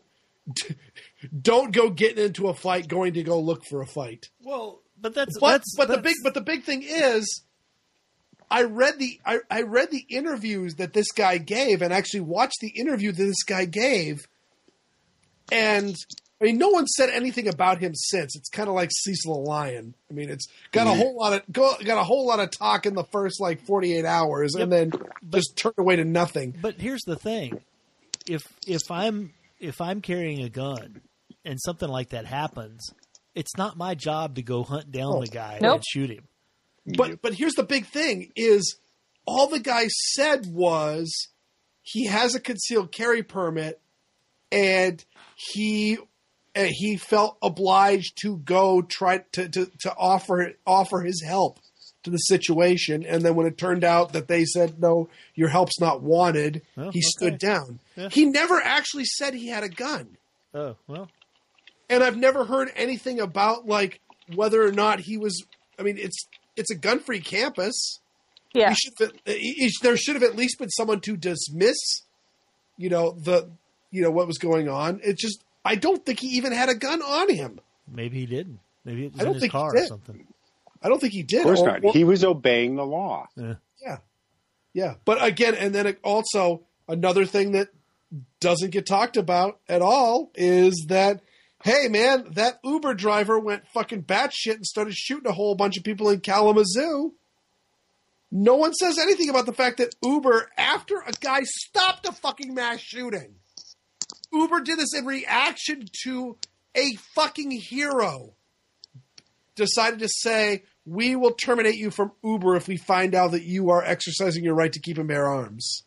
go getting into a fight. Going to go look for a fight. Well, but the big thing is, I read the interviews that this guy gave, and actually watched the interview that this guy gave, and I mean, no one said anything about him since. It's kind of like Cecil the Lion. I mean, it's got a whole lot of talk in the first 48 hours, and then just turned away to nothing. But here's the thing: if I'm carrying a gun and something like that happens, it's not my job to go hunt down the guy and shoot him. But here's the big thing: is all the guy said was he has a concealed carry permit, and he felt obliged to go try to offer his help to the situation. And then when it turned out that they said, "No, your help's not wanted," he stood down. Yeah. He never actually said he had a gun. Oh, well. And I've never heard anything about whether or not he was, I mean, it's a gun-free campus. Yeah. There should have at least been someone to dismiss, what was going on. It's just, I don't think he even had a gun on him. Maybe he didn't. Maybe it was in his car or something. I don't think he did. Of course not. He was obeying the law. Yeah. But again, and then also another thing that doesn't get talked about at all is that, hey man, that Uber driver went fucking batshit and started shooting a whole bunch of people in Kalamazoo. No one says anything about the fact that Uber, after a guy stopped a fucking mass shooting, Uber did this in reaction to a fucking hero, decided to say, "We will terminate you from Uber if we find out that you are exercising your right to keep and bear arms."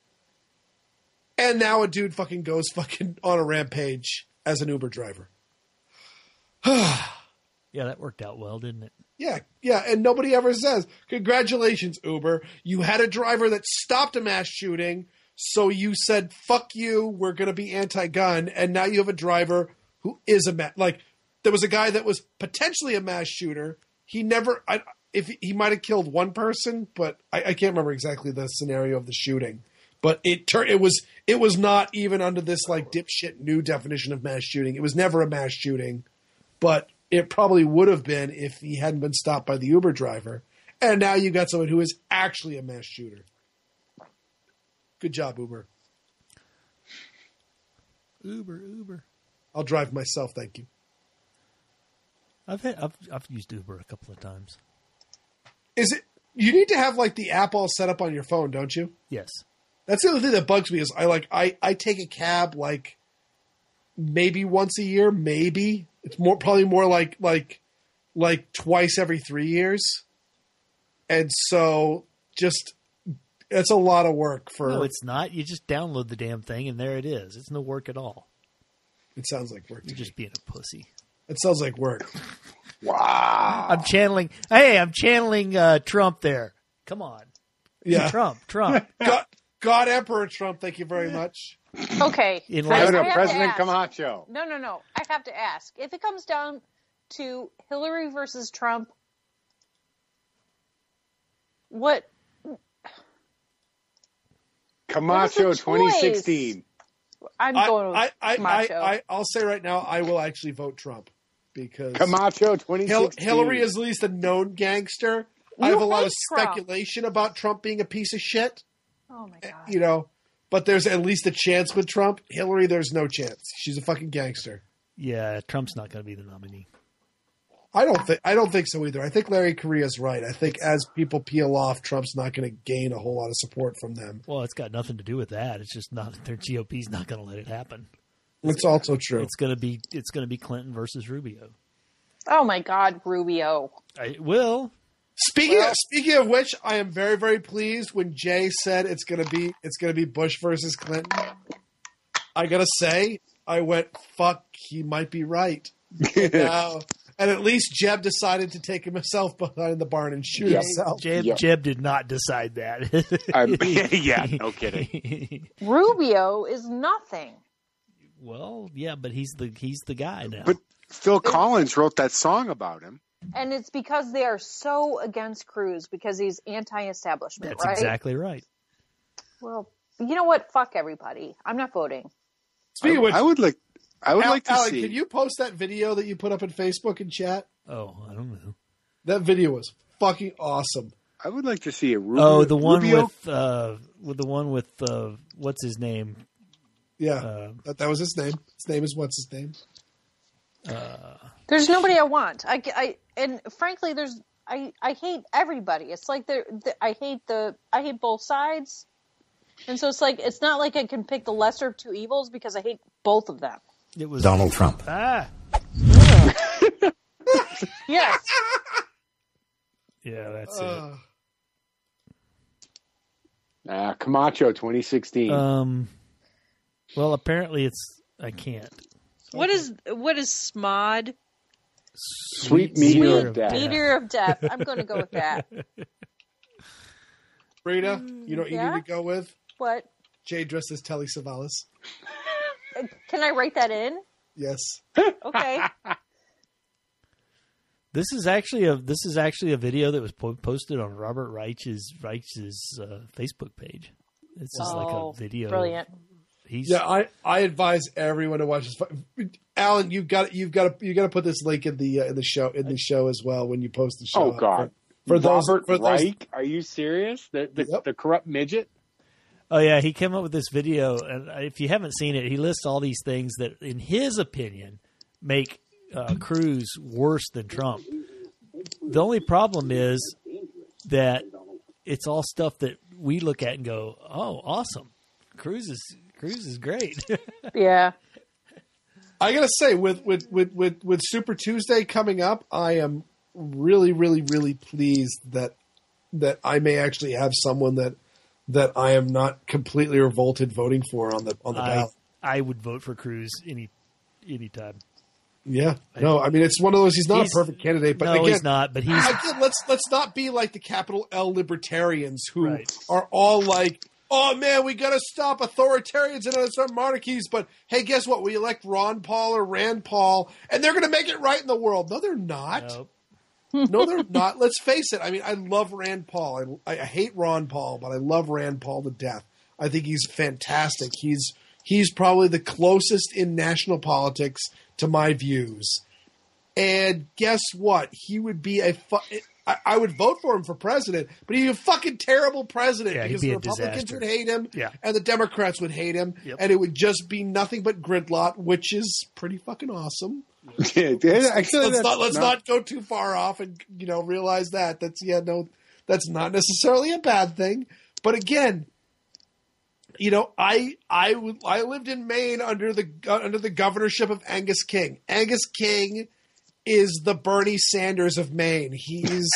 And now a dude fucking goes fucking on a rampage as an Uber driver. Yeah, Yeah, that worked out well, didn't it? Yeah, and nobody ever says, congratulations, Uber. You had a driver that stopped a mass shooting, so you said, fuck you, we're going to be anti-gun, and now you have a driver who is there was a guy that was potentially a mass shooter. He never, he might have killed one person, but I can't remember exactly the scenario of the shooting. But it was not even under this like dipshit new definition of mass shooting. It was never a mass shooting, but it probably would have been if he hadn't been stopped by the Uber driver. And now you got someone who is actually a mass shooter. Good job, Uber. Uber. I'll drive myself, thank you. I've used Uber a couple of times. Is it? You need to have like the app all set up on your phone, don't you? Yes. That's the other thing that bugs me is I take a cab like maybe once a year, maybe. It's probably more like twice every 3 years. And so just it's a lot of work for. No, it's not. You just download the damn thing and there it is. It's no work at all. It sounds like work. You're just being a pussy. It sounds like work. Wow. I'm channeling Trump there. Come on. Yeah. Trump. God Emperor Trump, thank you very much. Okay. President Camacho. No. I have to ask. If it comes down to Hillary versus Trump, what? Camacho 2016. I'm going with Camacho. I'll say right now, I will actually vote Trump because Camacho 2016. Hillary is at least a known gangster. I have a lot of speculation about Trump being a piece of shit. Oh my God. But there's at least a chance with Trump. Hillary, there's no chance. She's a fucking gangster. Yeah, Trump's not going to be the nominee. I don't think so either. I think Larry Correa's right. I think as people peel off, Trump's not going to gain a whole lot of support from them. Well, it's got nothing to do with that. It's just not their GOP's not going to let it happen. It's also true. It's going to be Clinton versus Rubio. Oh my God, Rubio. It will. Speaking of which, I am very, very pleased when Jay said it's gonna be Bush versus Clinton. I gotta say, I went, fuck, he might be right. And at least Jeb decided to take himself behind the barn and shoot himself. Jeb did not decide that. Yeah, no kidding. Rubio is nothing. Well, yeah, but he's the guy now. But Phil Collins wrote that song about him. And it's because they are so against Cruz because he's anti-establishment, That's exactly right. Well, you know what? Fuck everybody. I'm not voting. Speaking of which, I would like to Alan, see. can you post that video that you put up in Facebook and chat? Oh, I don't know. That video was fucking awesome. I would like to see a Rubio. Oh, the one with what's his name? Yeah, that was his name. His name is what's his name? There's nobody I want. And frankly, I hate everybody. It's like I hate both sides, and so it's not like I can pick the lesser of two evils because I hate both of them. It was Donald Trump. Yes. Yeah, that's it. Camacho 2016. Well, apparently I can't. What is SMOD? Sweet Meteor of Death. Meteor of Death. I'm going to go with that. Rita, you know what you need to go with? What? Jay dressed as Telly Savalas. Can I write that in? Yes. Okay. This is actually a video that was posted on Robert Reich's Facebook page. This is like a video. Brilliant. I advise everyone to watch this. Alan, you've got to put this link in the show as well when you post the show. Oh God! For Robert Reich, are you serious? The corrupt midget? Oh yeah, he came up with this video, and if you haven't seen it, he lists all these things that, in his opinion, make Cruz worse than Trump. The only problem is that it's all stuff that we look at and go, "Oh, awesome! Cruz is great." Yeah. I gotta say, with Super Tuesday coming up, I am really, really, really pleased that I may actually have someone that I am not completely revolted voting for on the ballot. I would vote for Cruz any time. Yeah, no, I mean it's one of those. He's not a perfect candidate, but no, again, he's not. But he's again, let's not be like the capital L libertarians who are all like, oh man, we got to stop authoritarians and start monarchies. But hey, guess what? We elect Ron Paul or Rand Paul, and they're going to make it right in the world. No, they're not. Nope. No, they're not. Let's face it. I mean, I love Rand Paul. I hate Ron Paul, but I love Rand Paul to death. I think he's fantastic. He's probably the closest in national politics to my views. And guess what? He would be I would vote for him for president, but he'd be a fucking terrible president because the Republicans would hate him and the Democrats would hate him, and it would just be nothing but gridlock, which is pretty fucking awesome. Let's not go too far off and realize that's not necessarily a bad thing. But again, I lived in Maine under the governorship of Angus King. Angus King is the Bernie Sanders of Maine. He's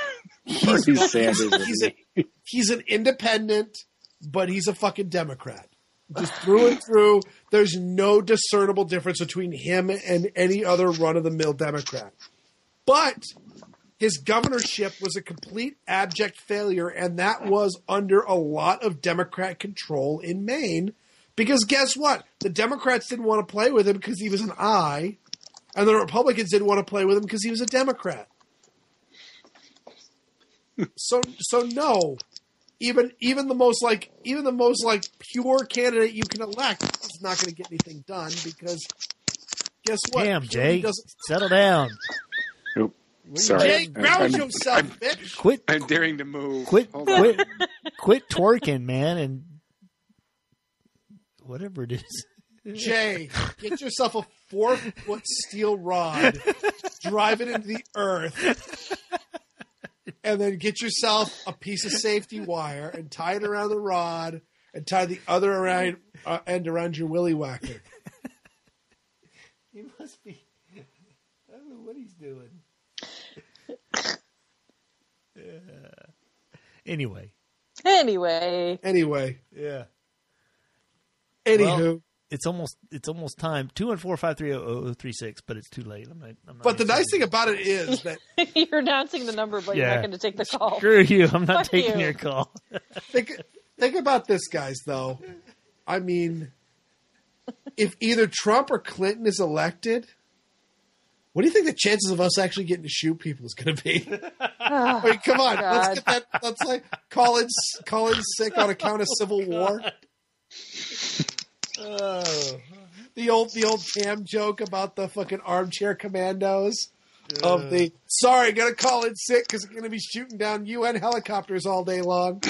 an independent, but he's a fucking Democrat. Just through and through, there's no discernible difference between him and any other run-of-the-mill Democrat. But his governorship was a complete abject failure, and that was under a lot of Democrat control in Maine. Because guess what? The Democrats didn't want to play with him because he was an I, and the Republicans didn't want to play with him because he was a Democrat. So no. Even the most pure candidate you can elect is not going to get anything done because guess what? Damn, Jay, settle down. Nope. Sorry. Jay, ground yourself, bitch. Quit. I'm daring to move. Quit twerking, man, and whatever it is. Jay, get yourself a 4-foot steel rod, drive it into the earth. And then get yourself a piece of safety wire and tie it around the rod and tie the other end around your willy whacker. He must be. I don't know what he's doing. Anyway. Yeah. Anywho. Well, it's almost time. 214-530-0036, but it's too late. I'm not but the nice thing about it is that you're announcing the number, but you're not going to take the call. Screw you! I'm not taking your call. Think about this, guys. Though, I mean, if either Trump or Clinton is elected, what do you think the chances of us actually getting to shoot people is going to be? I mean, come on, let's get that. Let's like call in sick on account of civil war. The old Cam joke about the fucking armchair commandos sorry, gotta call in sick because we're gonna be shooting down UN helicopters all day long.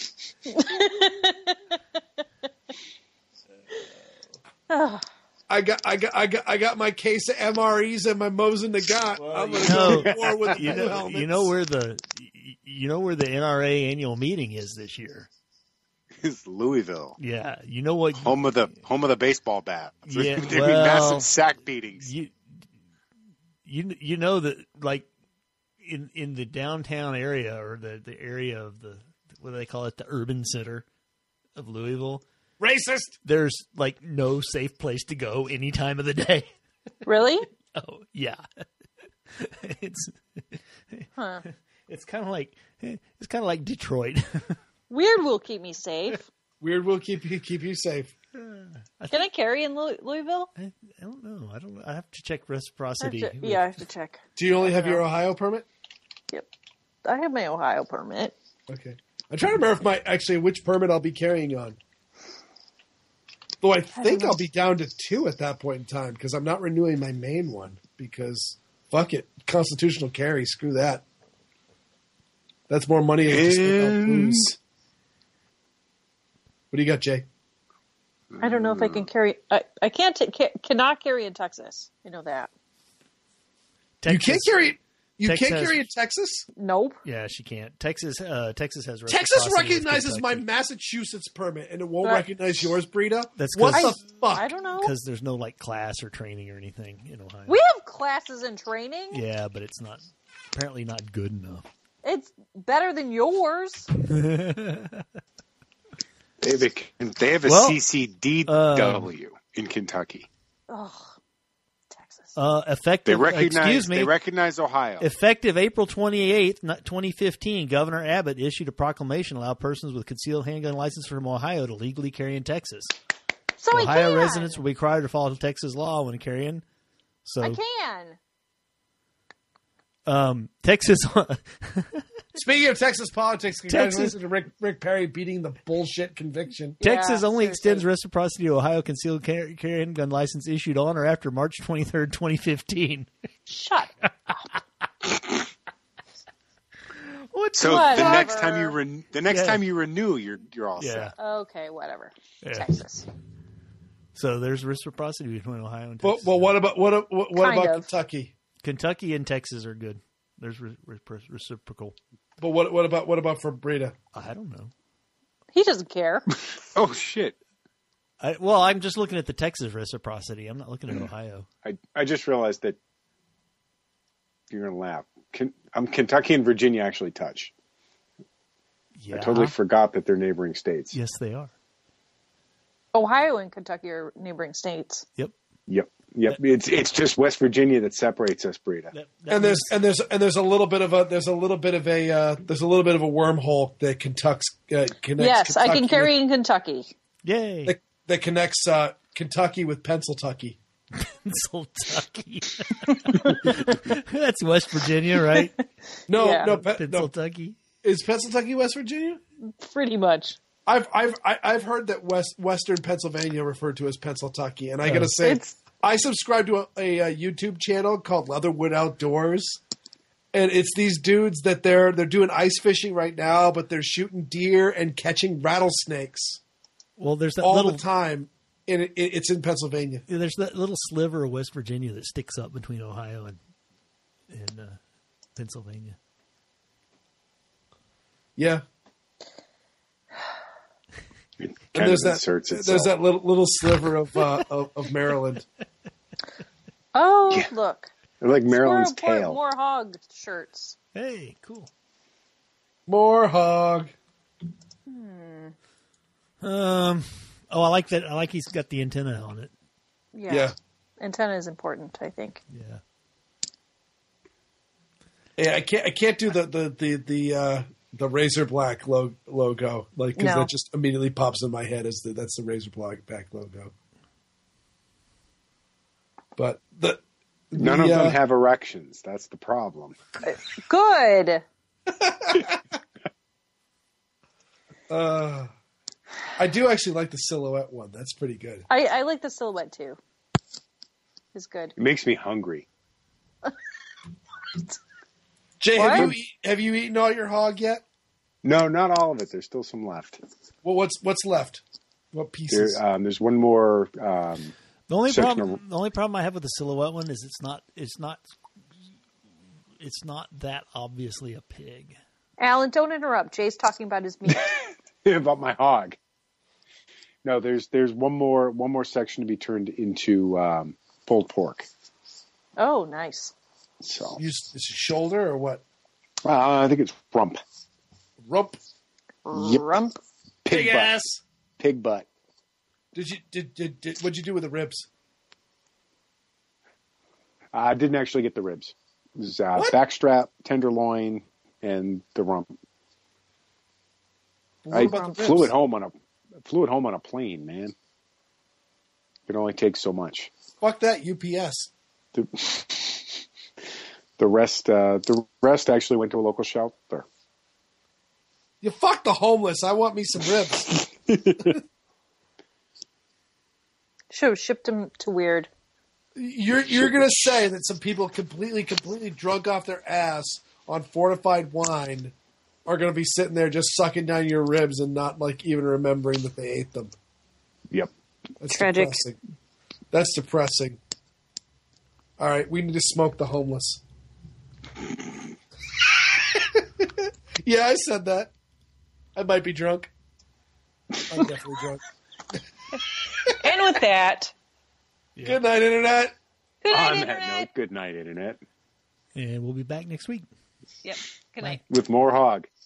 I got my case of MREs and my Mosin Nagant. Well, I'm gonna go to war with the blue helmets. You know where the NRA annual meeting is this year? It's Louisville. Yeah, you know what? Home of the baseball bat. Yeah, there'd be massive sack beatings. You know that like in the downtown area or the area of the what do they call it, the urban center of Louisville. Racist. There's like no safe place to go any time of the day. Really? Oh yeah. It's kind of like Detroit. Weird will keep me safe. Weird will keep you safe. Can I carry in Louisville? I don't know. I have to check reciprocity. I have to check. Do you only have your Ohio permit? Yep. I have my Ohio permit. Okay. I'm trying to remember which permit I'll be carrying on. Though I think I'll be down to 2 at that point in time because I'm not renewing my main one because fuck it. Constitutional carry. Screw that. That's more money I just lose. What do you got, Jay? I don't know if I can carry. I cannot carry in Texas. You know that. Texas, you can't carry. You can't carry in Texas. Nope. Yeah, she can't. Texas has. Texas recognizes my Massachusetts permit, and it won't recognize yours, Brita. That's what the fuck? I don't know. Because there's no like class or training or anything in Ohio. We have classes and training. Yeah, but it's apparently not good enough. It's better than yours. They have a CCDW in Kentucky. Oh, Texas. Effective. They recognize Ohio. Effective April 28th, 2015, Governor Abbott issued a proclamation allowing persons with concealed handgun license from Ohio to legally carry in Texas. So Ohio residents will be required to follow Texas law when carrying. So I can. Texas. Speaking of Texas politics, congratulations to Rick Perry beating the bullshit conviction. Texas only extends reciprocity to Ohio concealed carry handgun license issued on or after March 23rd, 2015. Shut up. So whatever. the next time you renew, you're all set. Okay, whatever. Yeah. Texas. So there's reciprocity between Ohio and Texas. Well, what about Kentucky? Kentucky and Texas are good. There's reciprocal. But what about for Breda? I don't know. He doesn't care. Oh shit. I'm just looking at the Texas reciprocity. I'm not looking at Ohio. I just realized that you're gonna laugh. Kentucky and Virginia actually touch. Yeah. I totally forgot that they're neighboring states. Yes, they are. Ohio and Kentucky are neighboring states. Yep. It's just West Virginia that separates us, Breda. And there's a little bit of a wormhole that connects. Yes, Kentucky I can carry in Kentucky. Yay! That connects Kentucky with Pennsylvania. Pennsylvania. That's West Virginia, right? No, Pennsylvania. Is Pennsylvania West Virginia? Pretty much. I've heard that Western Pennsylvania referred to as Pennsylvania, and I gotta say, I subscribe to a YouTube channel called Leatherwood Outdoors, and it's these dudes that they're doing ice fishing right now, but they're shooting deer and catching rattlesnakes. Well, there's that all the time, and it's in Pennsylvania. There's that little sliver of West Virginia that sticks up between Ohio and Pennsylvania. Yeah. And there's that little sliver of Maryland. Oh, yeah. Look. They're like Maryland's tail. More hog shirts. Hey, cool. More hog. I like that. I like he's got the antenna on it. Yeah. Antenna is important, I think. Yeah. Yeah, I can't do the Razor Black logo, because that just immediately pops in my head as that's the Razor Black logo. But none of them have erections. That's the problem. Good. I do actually like the silhouette one. That's pretty good. I like the silhouette too. It's good. It makes me hungry. Jay, have you eaten all your hog yet? No, not all of it. There's still some left. Well, what's left? What pieces? There's one more. The only problem I have with the silhouette one is it's not that obviously a pig. Alan, don't interrupt. Jay's talking about his meat. About my hog. No, there's one more section to be turned into pulled pork. Oh, nice. So is it shoulder or what? I think it's rump. Rump. Yep. Rump. Pig ass. Pig butt. What'd you do with the ribs? I didn't actually get the ribs. It was backstrap, tenderloin, and the rump. I flew it home on a plane, man. It only takes so much. Fuck that UPS. The rest actually went to a local shelter. You fuck the homeless. I want me some ribs. Should have shipped them to Weird. You're gonna say that some people completely drunk off their ass on fortified wine are gonna be sitting there just sucking down your ribs and not even remembering that they ate them. Yep. That's tragic. Depressing. That's depressing. All right, we need to smoke the homeless. Yeah, I said that. I might be drunk. I'm definitely drunk. And with that, Good night, Internet. Good night, On Internet. that note, good night, Internet. And we'll be back next week. Yep. Good night. With more hog.